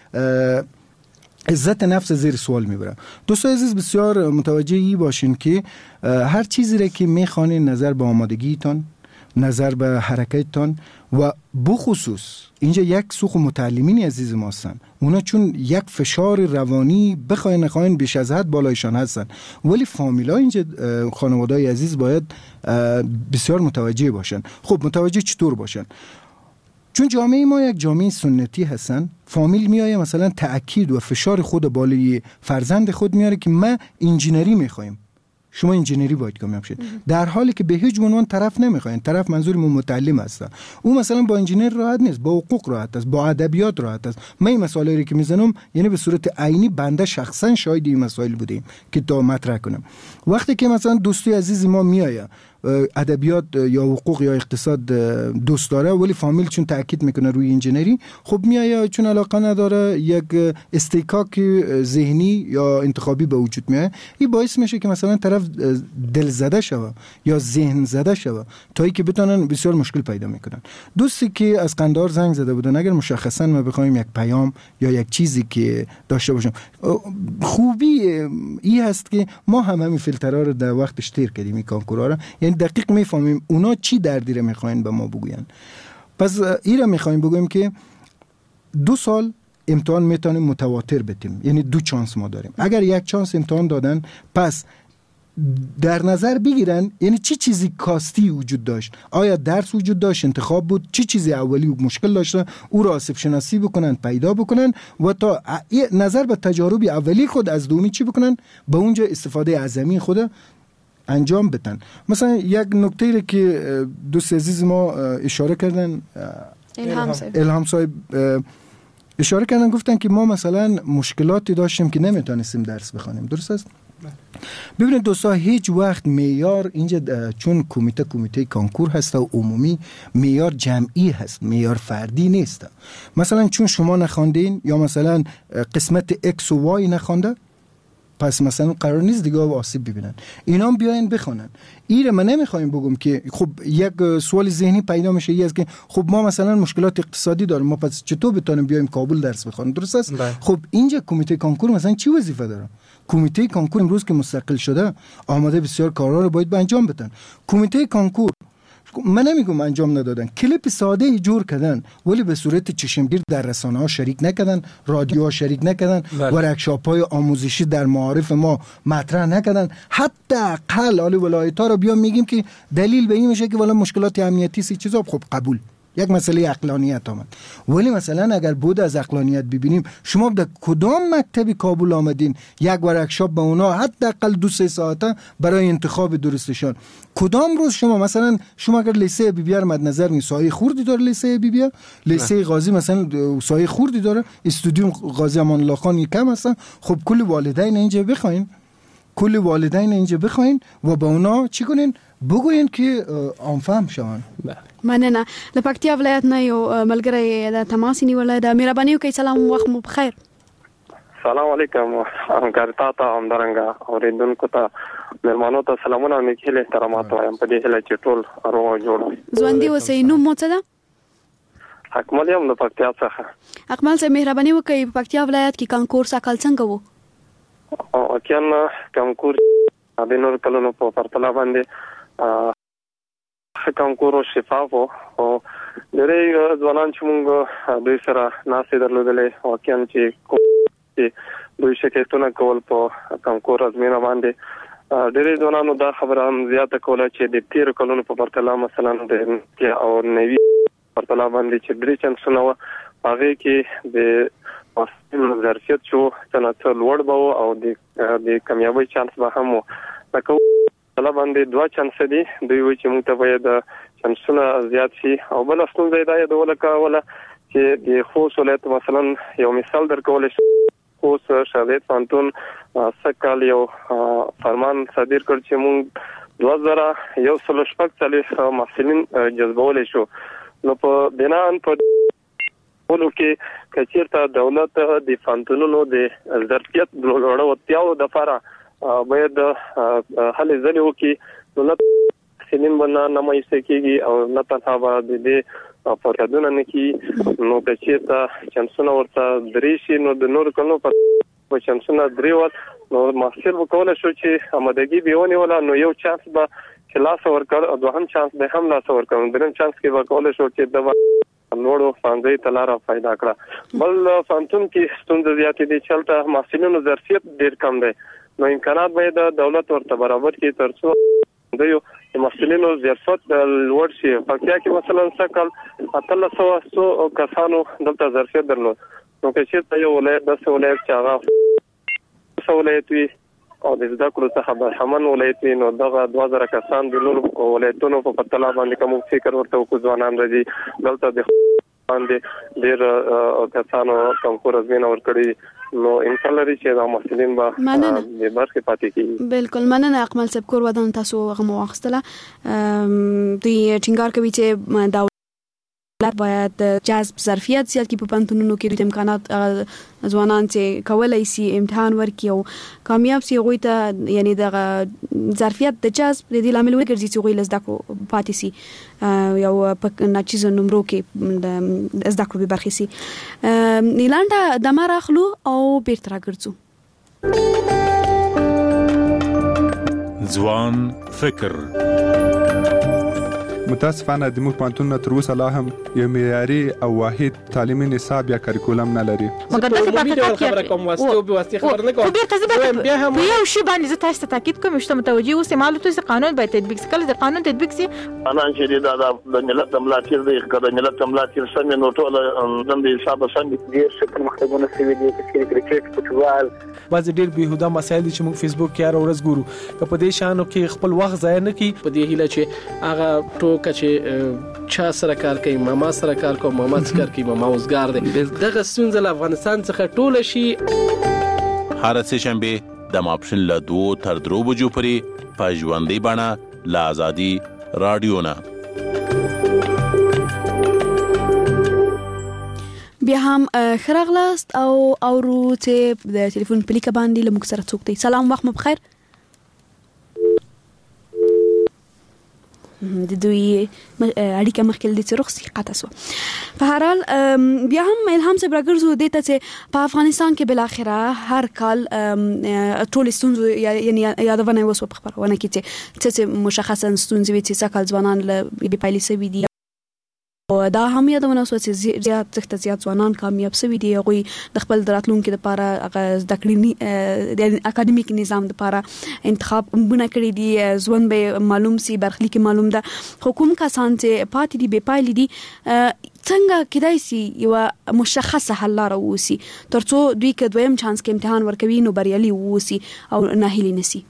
عزت نفس زیر سوال میبره. دوستان عزیز بسیار متوجه ای باشین که هر چیزی را که میخوانین نظر به آمادگیتان نظر به حرکتتان و بخصوص اینجا یک سوخ متعلمین عزیز ما هستن اونا چون یک فشار روانی بخواین نخواین بیش از حد بالایشان هستن ولی فامیلا اینجا خانواده‌های عزیز باید بسیار متوجه باشن. خب متوجه چطور باشن؟ چون جامعه ما یک جامعه سنتی هستن فامیل میایه مثلا تأکید و فشار خود بالای فرزند خود میاره که ما انجینری میخوایم شما انجینری باید کامیاب شید در حالی که به هیچ عنوان طرف نمیخواین طرف منظور من متعلم هست او مثلا با انجینر راحت نیست با حقوق راحت است با ادبیات راحت است من این مسائلی که میزنم یعنی به صورت عینی بنده شخصا شاهد این مسائل بودیم که تا مطرح کنم وقتی که مثلا دوستی عزیز ما میایه ادبیات یا حقوق یا اقتصاد دوست داره ولی فامیل چون تاکید میکنه روی انجینری خب میایه چون علاقه نداره یک استیکاک ذهنی یا انتخابی به وجود میاد این باعث میشه که مثلا طرف دل زده شوه یا ذهن زده شوه تا اینکه بتونن بسیار مشکل پیدا میکنن. دوستی که از قندار زنگ زده بودن اگر مشخصا ما بخوایم یک پیام یا یک چیزی که داشته باشیم خوبی این هست که ما هم همین فیلترها رو در وقتش تیر کردیم این کانکورها رو یعنی دقیق میفهمیم اونا چی دردی رو میخواین به ما بگوین. پس این رو میخوایم بگویم که دو سال امتحان میتونیم متواتر بتیم یعنی دو چانس ما داریم اگر یک چانس امتحان دادن پس در نظر بگیرن یعنی چی چیزی کاستی وجود داشت آیا درس وجود داشت انتخاب بود چی چیزی اولی و مشکل داشته او را آسیب شناسی بکنن پیدا بکنن و تا نظر به تجارب اولی خود از دومی چی بکنن به اونجا استفاده اعظمی خود انجام بدن. مثلا یک نکته ای که دوست عزیز ما اشاره کردن، الهام صاحب الهام صاحب اشاره کردن، گفتن که ما مثلا مشکلاتی داشتیم که نمیتونستیم درس بخونیم. درست است؟ ببینید دوستا، هیچ وقت معیار اینجا چون کمیته کمیته کانکور هست و عمومی، معیار جمعی هست، معیار فردی نیست. مثلا چون شما نخواندین یا مثلا قسمت اکس و وای نخوانده، پس مثلا قرار نیست دیگه آسیب ببینن. اینا هم بیاین بخونن. ایره من نمیخوایم بگم که خب یک سوال ذهنی پیدا میشه، ای است که خب ما مثلا مشکلات اقتصادی داریم، ما پس چطور بتونیم بیایم کابل درس بخونیم؟ درست است؟ بله. خب اینجا کمیته کانکور مثلا چی وظیفه داره؟ کمیته کانکور امروز که مستقل شده آماده بسیار کارا رو باید به انجام بدن. کمیته کانکور من نمیگم انجام ندادن، کلیپ ساده جور کردن ولی به صورت چشمگیر در رسانه ها شریک نکردن، رادیو ها شریک نکردن، ورکشاپ های آموزشی در معارف ما مطرح نکردن. حتی اقل آل ولایت ها رو بیا میگیم که دلیل به این میشه که والا مشکلات امنیتی سی چیزا، خب قبول، یک مسئله عقلانیت آمد. ولی مثلا اگر بود از عقلانیت ببینیم، شما در کدام مکتبی کابل آمدین یک ورکشاپ به اونا حداقل دو سه ساعته برای انتخاب درستشان؟ کدام روز شما مثلا شما اگر لیسه بی بی مد نظر می سایه خوردی داره، لیسه بی بی لیسه غازی مثلا سایه خوردی داره، استودیوم غازی امان الله خان کم هستن، خب کل والدین اینجا بخواین، کل والدین اینجا بخواین و با اونا چی کنین؟ بگوین که آن فهم شون. مننه. د پکتیا ولایت نه یو ملګری د تماس نیولای د مهرباني وکړئ. سلام، وخت مو بخیر. سلام علیکم. همکارتا ته همدارنګه اوریدونکو ته مهمانو ته سلامونه او نیکه احترامات وایم په دې هله چې ټول روغ جوړ ژوندي اوسئ. نوم مو څه ده؟ اکمل یم د پکتیا څخه. اکمل صاحب مهرباني وکړئ، په پکتیا ولایت کې کانکور ساکل څنګه وو؟ او کله کانکور د نور کلونو په پرتله باندې کانکور شفاف او ډېرې ځوانان چې موږ دوی سره ناسې درلودلې، واقعا چې دوی شکایتونه کول په کانکور ازمینه باندې، ډېرې ځوانانو دا خبره هم زیاته کوله چې د تېرو کلونو په پرتله مثلا د او نوي پرتله باندې چې درې چانسونه وه، هغې کې د محصلینو ظرفیت چې و څه نه څه لوړ به و او د کامیابۍ چانس به هم و. لکه طلا باندې دوه چانس دي، دوی وایي چې موږ ته باید چانسونه زیات شي. او بله ستونزه یې دا یادوله کوله چې د خوست ولایت مثلا یو مثال درکولی شي، خوست شهادت پوهنتون سږ کال یو فرمان صادر کړ چې موږ دوه زره یو سل شپږ څلوېښت محصلین جذبولی شو. نو په بناء په ولو کې که چېرته دولت د پوهنتونونو د ظرفیت لوړوتیاو دپاره باید هلې ځلې وکړي، نو نه محصلین به نه مایوسه کېږي او نه تنها به د دې فریادونه نه کړي. نو که چېرته چانسونه ورته درې شي، نو د نورو کلونو په چانسونه درې ول، نو محصل به کولی شو چې آمادګي به یې ونیوله، نو یو چانس به چې لاسه ورکړ او دوهم چانس به هم لاسه ورکړ، نو درېیم چانس کې به کولی شو چې د نوړو ښوونځیو ته لاره پیدا کړه. بل پوهنتون کې ستونزه زیاتې دي چې هلته محصلینو ظرفیت ډېر کم دی، نو امکانات باید دولت ورته برابر کړي تر څو د محصلینو ظرفیت لوړ شي. پکتیا کې مثلا سږ کال اتلس سوه څو کسانو دلته ظرفیت درلود، نو که چېرته یو ولایت داسې ولایت چې هغه څه ولایت وي او د زده کړو څخه برخمن ولایت وي، نو دغه دوه زره کسان د نورو ولایتونو په پرتله باندې که موږ فکر ورته وکړو ځوانان راځي دلته د باندې ډېر کسانو کانکور ازمینه ورکړي، نو امکان لري چې دا محصلین به د برخې پاتې کېږي. بالکل مننه اکمل صاحب. کور ودان تاسو هغه مو واخیستله. دوی ټینګار کوي چې دولت باید جذب ظرفیت زیات کړي په پوهنتونونو کې، د امکانات ځوانان چې کولی شي امتحان ورکړي او کامیاب شي، هغوی ته یعنې دغه ظرفیت د جذب د دې لامل وګرځي چې هغوی له زده کړو پاتې شي، یو په ناچیزو نمرو کې د زده کړو بې برخې شي. لنډه دمه راخلو او بیرته راګرځو. ځوان فکر متاسفانه د موږ پوهنتونونه تر اوسه لا هم یو معیاري او واحد تعلیمي نصاب یا کریکولم نه لري. مګر دغه په حقیقت خبره کوم واسطه او واسطه خبر نه کوم. خو بیا هم یو شی باندې زه تاسو ته تاکید کوم چې متوجي اوسئ معلومات چې قانون باید تطبیق کړي. د قانون تطبیق سي انا چې دا د ملت د ملاتړ دی کله ملت د ملاتړ سم نو ټول د حساب سم دي چې مختبونه سوي دي چې کرکټ فوټبال بعض ډېر بهوده مسایل دي چې موږ فیسبوک کې هر ورځ ګورو. که په دې شانو کې خپل وخت ضایع نه کړي په دې هیله چې هغه ټوکه چې چا سره کار کوي ماما سره کار کوي ماما سره کار کوي ماما اوسګار دی دغه ستونزه له افغانستان څخه ټوله شي. هر سه شنبه د ماپښین له دوه تر درو بجو پورې په ژوندۍ بڼه له آزادي رادیو نه. بیا هم خراغلاست او اورو چې د ټلیفون پلیکه باندې لمک سره څوک دی. سلام وخت مو بخیر. د دوی اړیکه مخکې د رخصتي قطع شو. په هر حال بیا هم الهام صاحب راګرځو د ته چې په افغانستان کې بل اخره هر کال ټول ستونزې یعنی یادونه وسو په خبرونه کې چې مشخصا ستونزې وي چې سکل ځوانان له بي پایلي سوي دي او دا هم یادونه وسو چې زیات څخه زیات ځوانان کامیاب سوي دي. غوي د خپل راتلونکو لپاره د کړنی د اکیډمیک نظام لپاره انتخاب بونه کړی دي. ځوان به معلوم سي برخلیک معلوم ده. حکومت کسان چې پاتې دي بې پایلې دي څنګه کېدای سي یو مشخصه حل لاره ووسی ترڅو دوی کې دویم چانس کې امتحان ورکوي نو بریالي ووسی او ناهیلي نسی.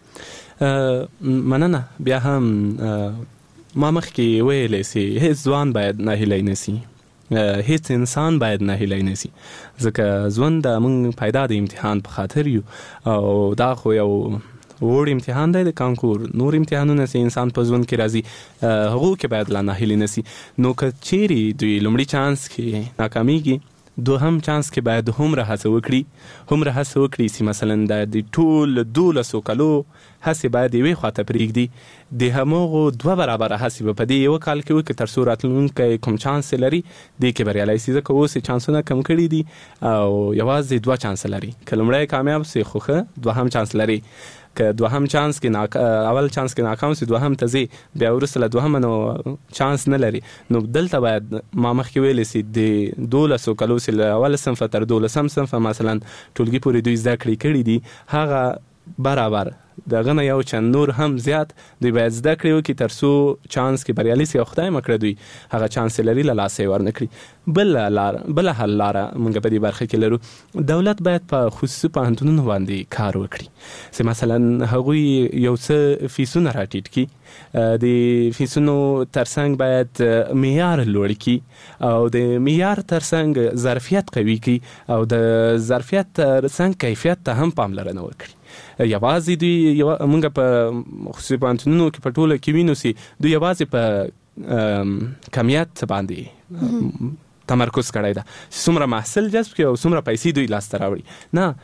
مننه. بیا هم ما مخکې ویلې سي هیڅ ځوان باید ناهیلی نسی هیڅ انسان باید ناهیلی نسی ځکه ژوند د موږ پیدا د امتحان په خاطر یو او دا خو یو وړ امتحان دی د کانکور. نور امتحانونه چې انسان په ژوند کې راځي هغو کې باید لا ناهیلی نسی. نو که چیرې دوی لومړي چانس کې ناکامیږي دوهم چانس کې باید هومره هڅه وکړي هومره هڅه وکړي چې مثلا د ټول دولسو کالو هڅې باید یوې خواته پرېږدي د هماغو دوه برابره هڅې به په دې یوه کال کې وکړي تر څو راتلونکی کوم چانس لري دې کې بریالی سي. ځکه اوس یې چانسونه کم کړي دي او یوازې دوه چانس لري. که لومړی کامیاب سي خو ښه دوهم چانس لري. که دوهم چانس کې ناک... اول چانس کې ناکام سي دوهم ته ځي بیا وروسته له دوهمه نو چانس نه لري. نو دلته باید ما مخکې ویلی سي د دولسو کالو چې له اول صنفه تر دولسم صنفه مثلا ټولګي پورې دوی زده کړې کړي دي هغه برابر دغه نه یو چند نور هم زیات دوی باید زده کړي وکړي تر څو چانس کې بریالي سي او خدای مکړه دوی هغه چانس لري له لاسه یې ورنکړي. بل لار بل حل لاره موږ په دې برخه کې لرو. دولت باید په خصوصي پوهنتونونو باندې کار وکړي چې مثلا هغوی یو څه فیسونه راټیټ کړي د فیسونو ترڅنګ باید معیار لوړ کړي او د معیار ترڅنګ ظرفیت قوي کړي او د ظرفیت ترڅنګ کیفیت ته هم پاملرنه وکړي. یوازې دوی موږ په خصوصي پوهنتونونو کې په ټوله کې وینو چې دوی یوازې په کمیت باندې تمرکز کړی ده چې څومره محصل جذب کړي او څومره پیسې دوی لاسته راوړي. نه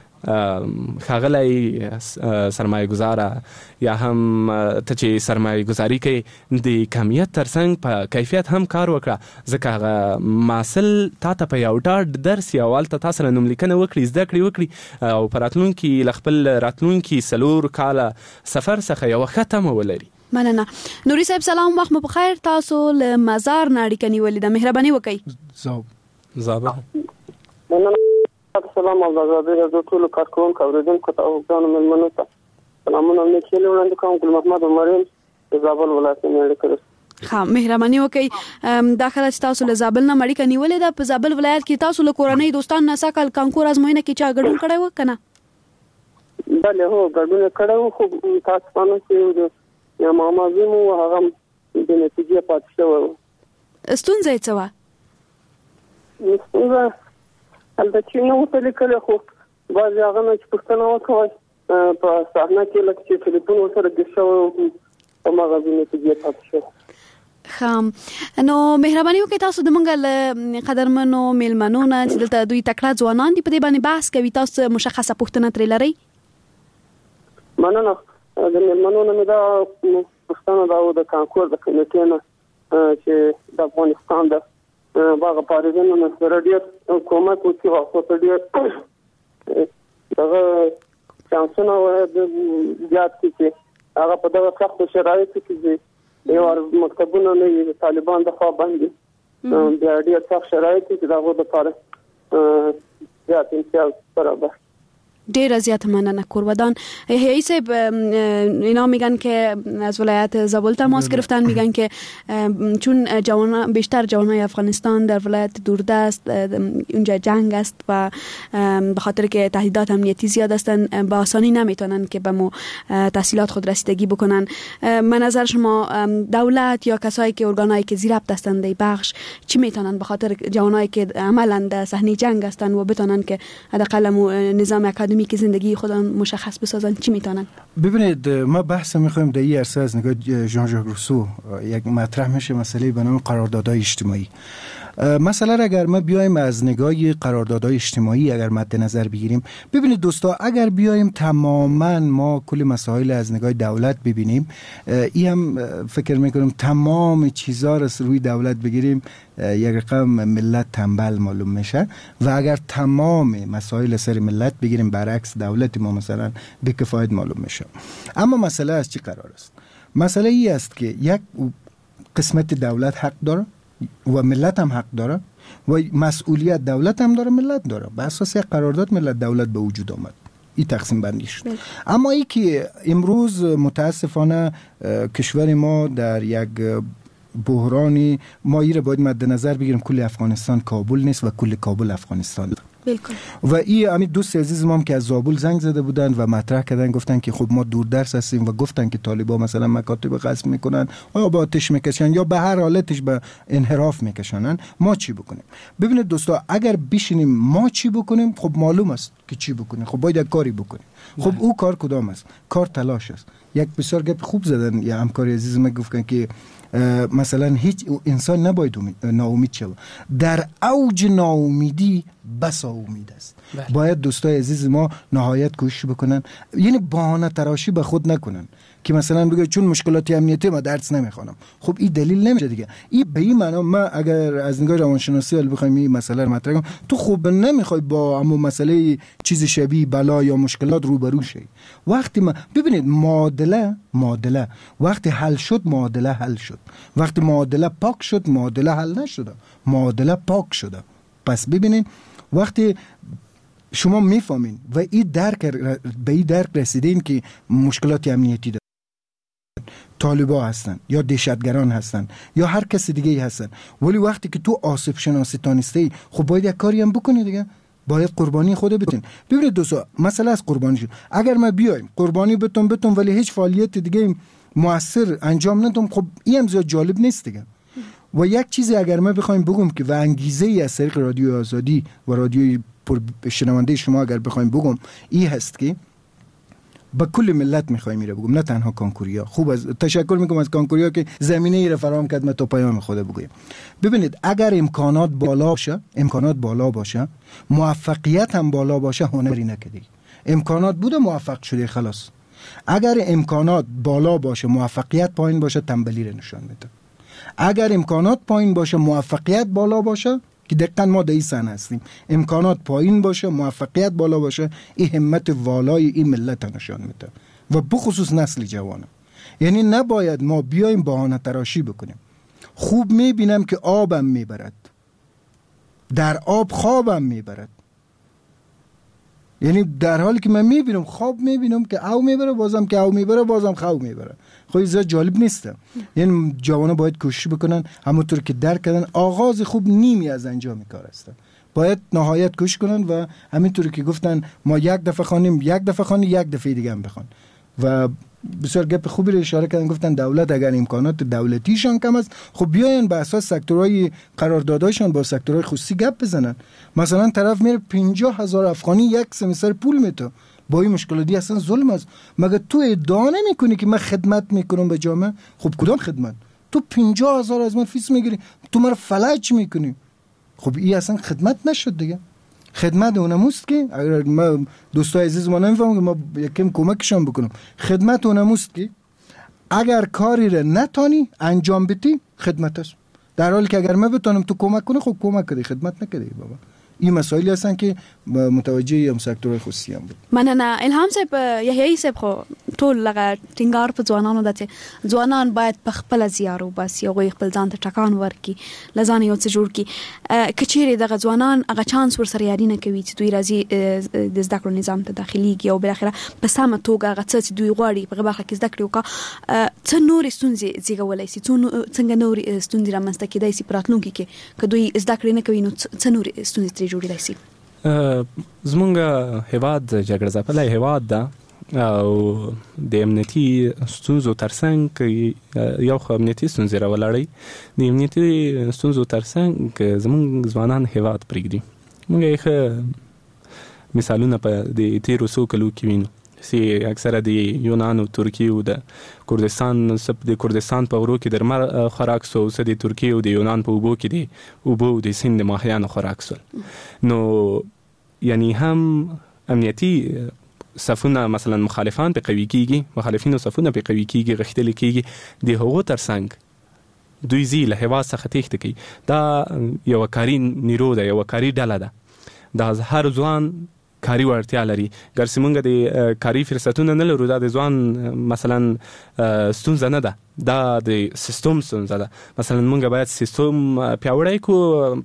ښاغلی سرمایه ګزاره یا هم ته چې سرمایه ګزاري کوي د کمیت ترڅنګ په کیفیت هم کار وکړه ځکه هغه محصل تا ته په یو ډاډ درس یا هلته تا سره نوملیکنه وکړي زده کړې وکړي او په راتلونکي له خپل راتلونکي څلور کاله سفر څخه یوه ښه تمه ولري. مننه. نوري صاحب سلام وخت مو بخیر. تاسو له مزار نه اړیکه نیولې ده مهرباني وکړئ. زاب زابه مننه. السلام علیکم د ټول کارکونکو اوریدونکو ته او ځان ملمنو ته سلامونه مې چې وړاندې کوم. ګل محمد عمرین د زابل ولایت نه اړیکه ها مهرباني وکړئ. داخله تاسو له زابل نه اړیکه نیولې ده. په زابل ولایت کې تاسو له کورنۍ دوستان نه سکل کانکور ازموینه کې چا ګډون کړی و کنه؟ بله هو ګډون کړی و خو تاسو باندې چې یا ماما زمو هغه د نتیجې پاتې شو. ستونزه یې څه وه؟ ستونزه هلته چې نو ته لیکل خو بعضې هغه نه چې پوښتنه وکړئ په صحنه کې لکه چې ټلیفون ورسره ګیر شوی هماغه نتیجې پاتې شو. ښه نو مهرباني وکړئ تاسو د موږ له قدرمنو میلمنو نه چې دلته دوی تکړه ځوانان دي په دې باندې بحث کوي تاسو مشخصه پوښتنه ترې لرئ؟ مننه. د میلمنو نه مې دا پوښتنه دا و د کانکور د کمیټې نه چې د افغانستان د باغ پاریزنو نه سره ډېر کومک وکړي او خو ډېر دغه چانسونه زیات کړي چې هغه په دغه سختو شرایطو کې یو مکتبونه نه طالبان د خوا باندې بیا ډیر سخت شرایط چې دا غو د لپاره زیات امتیاز برابر. ډیر زیات مننه کورودان. هی صاحب اینا میگن که از ولایت زابل تماس گرفتن، میگن که چون جوان بیشتر جوانای افغانستان در ولایت دوردست اونجا جنگ است و به خاطر که تهدیدات امنیتی زیاد هستن به آسانی نمیتونن که به مو تحصیلات خود رسیدگی بکنن. من نظر شما دولت یا کسایی که ارگانایی که زیر ربط هستند در بخش چی میتونن به خاطر جوانایی که عملاً در صحنه جنگ هستن و بتونن که حداقل نظام اکادمی که زندگی خودم مشخص بسازن چی میتونن؟ ببینید ما بحث میخوایم در این عرصه از نگاه ژان ژاک روسو یک مطرح میشه مسئله به نام قراردادهای اجتماعی. مثلا اگر ما بیایم از نگاه قراردادهای اجتماعی اگر مد نظر بگیریم، ببینید دوستا اگر بیایم تماما ما کل مسائل از نگاه دولت ببینیم، این هم فکر میکنم تمام چیزا رو روی دولت بگیریم یک رقم ملت تنبل معلوم میشه و اگر تمام مسائل سر ملت بگیریم برعکس دولت ما مثلا بکفایت معلوم میشه. اما مسئله از چی قرار است؟ مسئله ای است که یک قسمت دولت حق داره و ملت هم حق داره و مسئولیت دولت هم داره ملت داره. به اساس یک قرارداد ملت دولت به وجود آمد، این تقسیم بندی شد. اما ای که امروز متاسفانه کشور ما در یک بحرانی ما ایره باید مد نظر بگیریم کل افغانستان کابل نیست و کل کابل افغانستان. بالکل. و این همین دوست عزیز ما هم که از زابل زنگ زده بودن و مطرح کردن گفتن که خب ما دوردرس هستیم و گفتن که طالبان مثلا مکاتب غصب میکنن یا با آتش میکشن یا به هر حالتش به انحراف میکشنن، ما چی بکنیم؟ ببینید دوستا اگر بشینیم ما چی بکنیم، خب معلوم است که چی بکنیم. خب باید یک کاری بکنیم. خب او کار کدام است؟ کار تلاش است. یک بسیار گپ خوب زدن یا همکار عزیز ما گفتن که مثلا هیچ انسان نباید ناامید شود. در اوج ناامیدی بس امید است. بله. باید دوستای عزیز ما نهایت کوشش بکنن، یعنی بهانه تراشی به خود نکنن که مثلا بگه چون مشکلات امنیتی ما درس نمیخوانم. خب این دلیل نمیشه دیگه. این به این معنا ما اگر از نگاه روانشناسی ال بخوایم این مسئله رو مطرح کنیم، تو خوب نمیخوای با همون مسئله چیز شبیه بلا یا مشکلات روبرو شی. وقتی ما ببینید معادله معادله وقتی حل شد معادله حل شد، وقتی معادله پاک شد معادله حل نشد، معادله پاک شده. پس ببینید وقتی شما میفهمین و این درک به این درک رسیدین که مشکلات امنیتی دارن، طالبا هستن یا دهشتگران هستن یا هر کس دیگه هستن، ولی وقتی که تو آسیب شناسی تانسته خب باید یک کاری هم بکنی دیگه، باید قربانی خود بتین. ببینید دوستا مسئله از قربانی شد. اگر ما بیایم قربانی بتون بتون ولی هیچ فعالیت دیگه موثر انجام ندم، خب این هم زیاد جالب نیست دیگه. و یک چیزی اگر ما بخوایم بگم که و انگیزه ای از طریق رادیو آزادی و رادیو پر شنونده شما اگر بخوایم بگم این هست که با کل ملت میخوایم میره بگم، نه تنها کانکوریا. خوب از تشکر میکنم از کانکوریا که زمینه ای را فراهم کرد ما تو پیام خود بگویم. ببینید اگر امکانات بالا باشه، امکانات بالا باشه، موفقیت هم بالا باشه، هنری نکردی. امکانات بوده موفق شدی خلاص. اگر امکانات بالا باشه موفقیت پایین باشه، تنبلی را نشان میده. اگر امکانات پایین باشه موفقیت بالا باشه، که دقیقاً ما در این صحنه هستیم، امکانات پایین باشه موفقیت بالا باشه، این همت والای این ملت نشان میده و بخصوص نسل جوانه. یعنی نباید ما بیایم بهانه تراشی بکنیم. خوب میبینم که آبم میبرد، در آب خوابم میبرد. یعنی در حالی که من میبینم خواب میبینم که او میبره بازم که او میبره بازم خواب میبره. خب این جالب نیست. یعنی جوانا باید کوشش بکنن همونطور که درک کردن آغاز خوب نیمی از انجام کار است. باید نهایت کوشش کنن و همینطوری که گفتن ما یک دفعه خوانیم یک دفعه خوانی یک دفعه دیگه هم بخوان. و بسیار گپ خوبی رو اشاره کردن، گفتن دولت اگر امکانات دولتیشان کم است خب بیاین به اساس سکتورهای قراردادایشان با سکتورهای خصوصی گپ بزنن. مثلا طرف میره پنجاه هزار افغانی یک سمستر پول میده، با این مشکلاتی اصلا ظلم است. مگه تو ادعا نمیکنی که من خدمت میکنم به جامعه؟ خب کدام خدمت؟ تو پنجاه هزار از من فیس میگیری، تو مرا فلج میکنی. خب این اصلا خدمت نشد دیگه. خدمت اونموست که اگر ما دوستای عزیز ما نمیفهمم که ما یکم کمکشان بکنم، خدمت اونموست که اگر کاری را نتانی انجام بدی خدمت است، در حالی که اگر من بتونم تو کمک کنی خب کمک کردی، خدمت نکردی بابا. این مسائلی هستن که متوجه هم سکتور خصوصی هم بود. من نه الهام صاحب یحیی صاحب خو ټول لغه ټینګار په ځوانانو د چې ځوانان باید په خپل زیارو بس یو غوي خپل ځان ته ټکان ورکي لزان یو څه جوړ کی کچېره دغه ځوانان هغه چانس ور سره یاري نه کوي چې دوی راځي د زده کړو نظام ته داخليږي او بل اخره په سمه توګه هغه څه چې دوی غواړي په برخه کې زده کړو کا څه نور ستونزې زیږولای شي څنګه نور ستونزې رامنځته کېدای شي پراتلونکي کې که دوی زده کړې نه کوي نو څه نور ستونزې ترې جوړېدای شي. زمونږ هیواد جګړه ځپلی هیواد ده او د امنیتي ستونزو ترڅنګ یو خو امنیتي ستونزې راولاړوي د امنیتي ستونزو ترڅنګ زمونږ ځوانان هیواد پرېږدي. موږ یې ښه مثالونه په د تېرو څو کلو کې وینو چې اکثره د یونان او ترکیې او د کردستان د کردستان په غرو کې د لمر خوراک سو او د ترکیې او د یونان په اوبو کې د اوبو د سیند د ماهیانو خوراک سول. نو یعنی هم امنیتي صفونه مثلا مخالفان په قوي کیږي مخالفینو صفونه په قوي کیږي غښتل کیږي د هغو ترڅنګ دوی زی له هوا څخه تېښته کوي. دا یو کاري نیرو ده یو کاري ډله ده دا هر ځوان کاری ورتیا لري ګرځي مونږ د کاری فرصتونه نه لرو دا د ځوان مثلا ستونزه نه ده دا د سیستم ستونزه ده. مثلا مونږ باید سیستم پیاوړی کو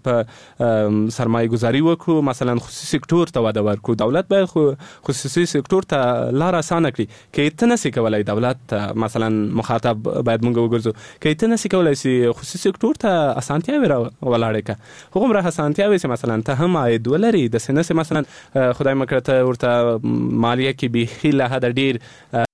په سرمایه گذاري وکړو مثلا خصوصي سکتور ته وده ورکړو دولت باید خو خصوصي سکتور ته لار اسانه کړي که ته نسي کولای دولت مثلا مخاطب باید مونږ وګرځو که ته نسي کولای سي خصوصي سکتور ته اسانتیاوي ولاړې کا هغومره اسانتیاوي چې مثلا ته هم عاید ولري د سنس مثلا خدای مکړه ته ورته مالیه کې بیخي له حده ډیر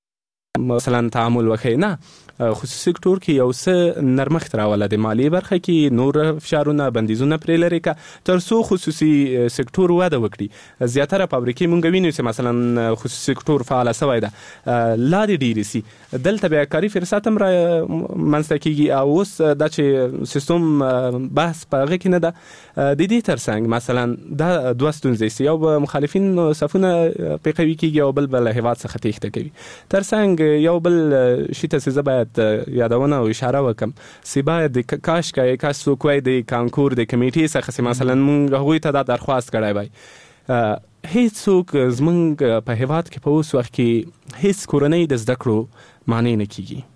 مثلا تعامل وکړي نه خصوصي سکتور کې یو څه نرمښت راوله د مالیې برخه کې نور فشارونه بندیزونه پرې لري که تر څو خصوصي سکتور وده وکړي. زیاتره فابریکې مونږ وینو چې مثلا خصوصي سکتور فعاله سوی ده لارې ډېرې سي دلته بیا کاري فرصت هم را منځته کېږي او اوس دا چې سیستم بحث په هغه کې نه ده د دې ترڅنګ مثلا دا دوه ستونزې سي یو به مخالفین صفونه پرې قوي کېږي او بل به له هېواد څخه تېښته کوي ترڅنګ یو بل شي ته چې زه باید یادونه او اشاره وکم سی باید کاش که کاش څوک وای د کانکور د کمیټې څخه مثلا مونږ هغوی ته دا درخواست کړی وای هیڅ څوک زمونږ په هیواد کې په اوس وخت کې هیڅ کورنۍ د زده کړو معنی نه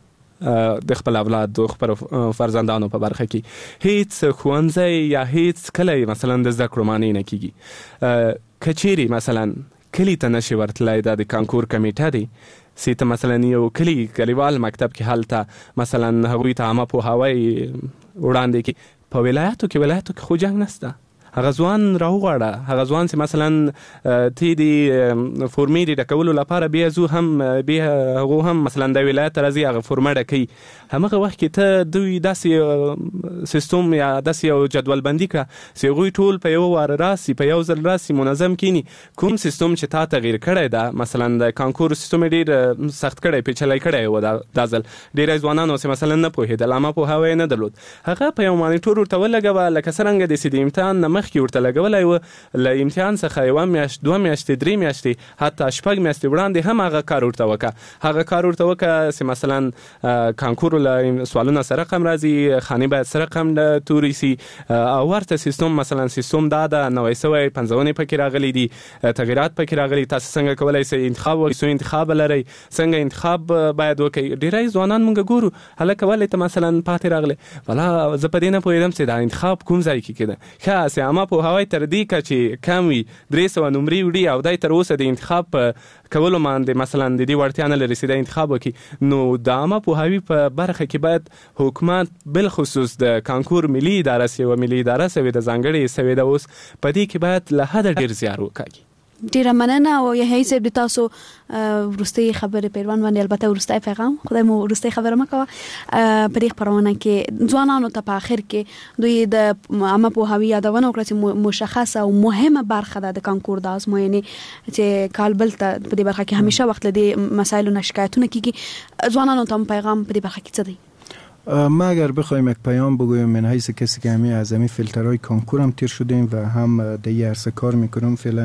کیږي د خپل اولاد د خپل فرزندانو په برخه کې هیڅ ښوونځی یا هیڅ کلی مثلا د زده کړو معنی نه کیږي که چیرې مثلا کلی ته نشي ورتلی دا د کانکور کمیټه دی سی ته مثلا یو کلی کلیوال مکتب کې حالته مثلا هغوی ته عامه پوهاوی وړاندې کی په ولایتو کې ولایتو کې خو جنګ نسته هغه ځوان راوغواړه هغه ځوان چې مثلا تی دی فورمې د ډکولو لپاره بیا زو هم بیا هغو هم مثلا د ولایت راځي هغه فورمه ډکوي همغه وخت کې ته دوی داسې سیستم یا داسې یو جدول بندي کړه چې هغوی ټول په یو وار راسي په یو ځل راسي منظم کینی کوم سیستم چې تا تغییر کړی ده مثلا د کانکور سیستم ډېر سخت کړی پیچلی کړی و دا ځل ډېری ځوانانو چې مثلا نه پوهېدل عامه پوهاوی نه درلود هغه په یو مانیټور ورته ولګوه لکه څرنګه داسې د امتحان نه مخکې ورته لګولی و له امتحان څخه یوه میاشت دوه میاشتې درې میاشتې حتی شپږ میاشتې وړاندې هم هغه کار ورته وکړه هغه کار ورته وکړه چې مثلا کانکور له سوالونه سره رقم راځي خانې باید سره رقم توري سي او ورته سیستم مثلا سیستم دا ده نوی سوی پنځونې پکې راغلي دي تغیرات پکې راغلي تاسو څنګه کولی سئ انتخاب وکړئ څو انتخاب لرئ څنګه انتخاب باید وکړئ ډېری ځوانان مونږ ګورو هلکه ولې ته مثلا پاتې راغلی ولا زه په دې نه پوهېدم چې دا انتخاب کوم ځای کې کېده ښه چې عامه پوهاوی تر دې که چې کم وي درې سوه نمرې وړي او دی تر اوسه د انتخاب په کولو باندې مثلا د دې وړتیا نه لري چې دا انتخاب وکړي نو د عامه پوهاوي په برخه کې باید حکومت بالخصوص د کانکور ملي اداره سي و ملي اداره سوې د ځانګړې سوې ده اوس په دې کې باید له حده ډېر زیار وکاږي. ډیره مننه او یحیی صاحب د تاسو ورستۍ خبرې پیروان باندې البته ورستۍ پیغام خدای مو ورستۍ خبره مکوه په دې خبرونه کې ځوانانو ته په اخر کې دوی د عامه پوهاوي یادونه وکړه چې مشخصه او مهمه برخه ده د کانکور د ازموینې چې کالبل ته په دې برخه کې همیشه وخت لدی مسایلو نه شکایتونه کیږي ځوانانو ته پیغام په دې برخه کې څه دی؟ ما اگر بخوایم یک پیام بگویم من حیث کسی که همه از همه فیلترهای کانکور هم تیر شدیم و هم در یه عرصه کار میکنم فعلا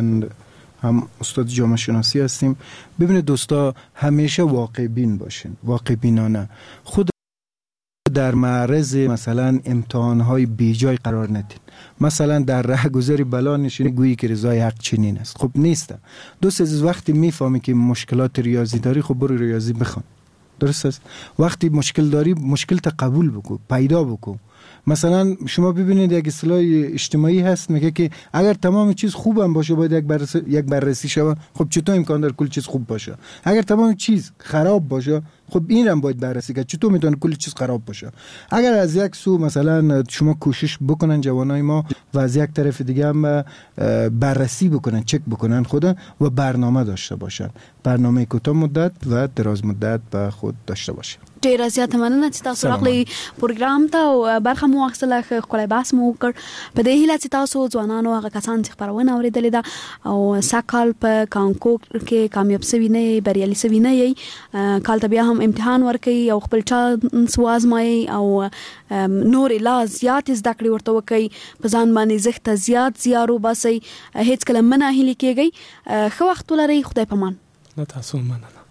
هم استاد جامعه شناسی هستیم ببینید دوستا همیشه واقع بین باشین واقع بینانه خود در معرض مثلا امتحانهای بیجای قرار ندین. مثلا در رهگذر بلا نشینی گویی که رضای حق چنین است. خب نیست. دوست عزیز وقتی میفهمی که مشکلات ریاضی داری خب برو ریاضی بخون. درست است. وقتی مشکل داری مشکل تا قبول بکو، پیدا بکو. مثلا شما ببینید یک اصطلاح اجتماعی هست میگه که اگر تمام چیز خوب هم باشه باید یک بررسی یک بررسی شود. خب چطور امکان داره کل چیز خوب باشه؟ اگر تمام چیز خراب باشه خب این هم باید بررسی کرد. چطور میتونه کل چیز خراب باشه؟ اگر از یک سو مثلا شما کوشش بکنن جوانای ما و از یک طرف دیگه هم بررسی بکنن، چک بکنن خودن و برنامه داشته باشن، برنامه کوتاه مدت و دراز مدت به خود داشته باشن. ډیر زیات مننه چې تاسو راغلی پروګرام ته او برخه مو واخیستله ښکلی بحث مو وکړ. په دې هیله چې تاسو ځوانانو هغه کسان چې خپرونه اورېدلې ده او سږ په کانکور کې کامیاب سوي نه یې، بریالي سوي نه یې، کال ته بیا هم امتحان ورکوي او خپل چانس وازمایي او نورې لا زیات زده کړې ورته وکوي، په ځان باندې زښت ته زیات زیار وباسئ، هېڅکله مه ناهیلي کېږئ. ښه وخت ولرئ. خدای پامان. تاسو مننه.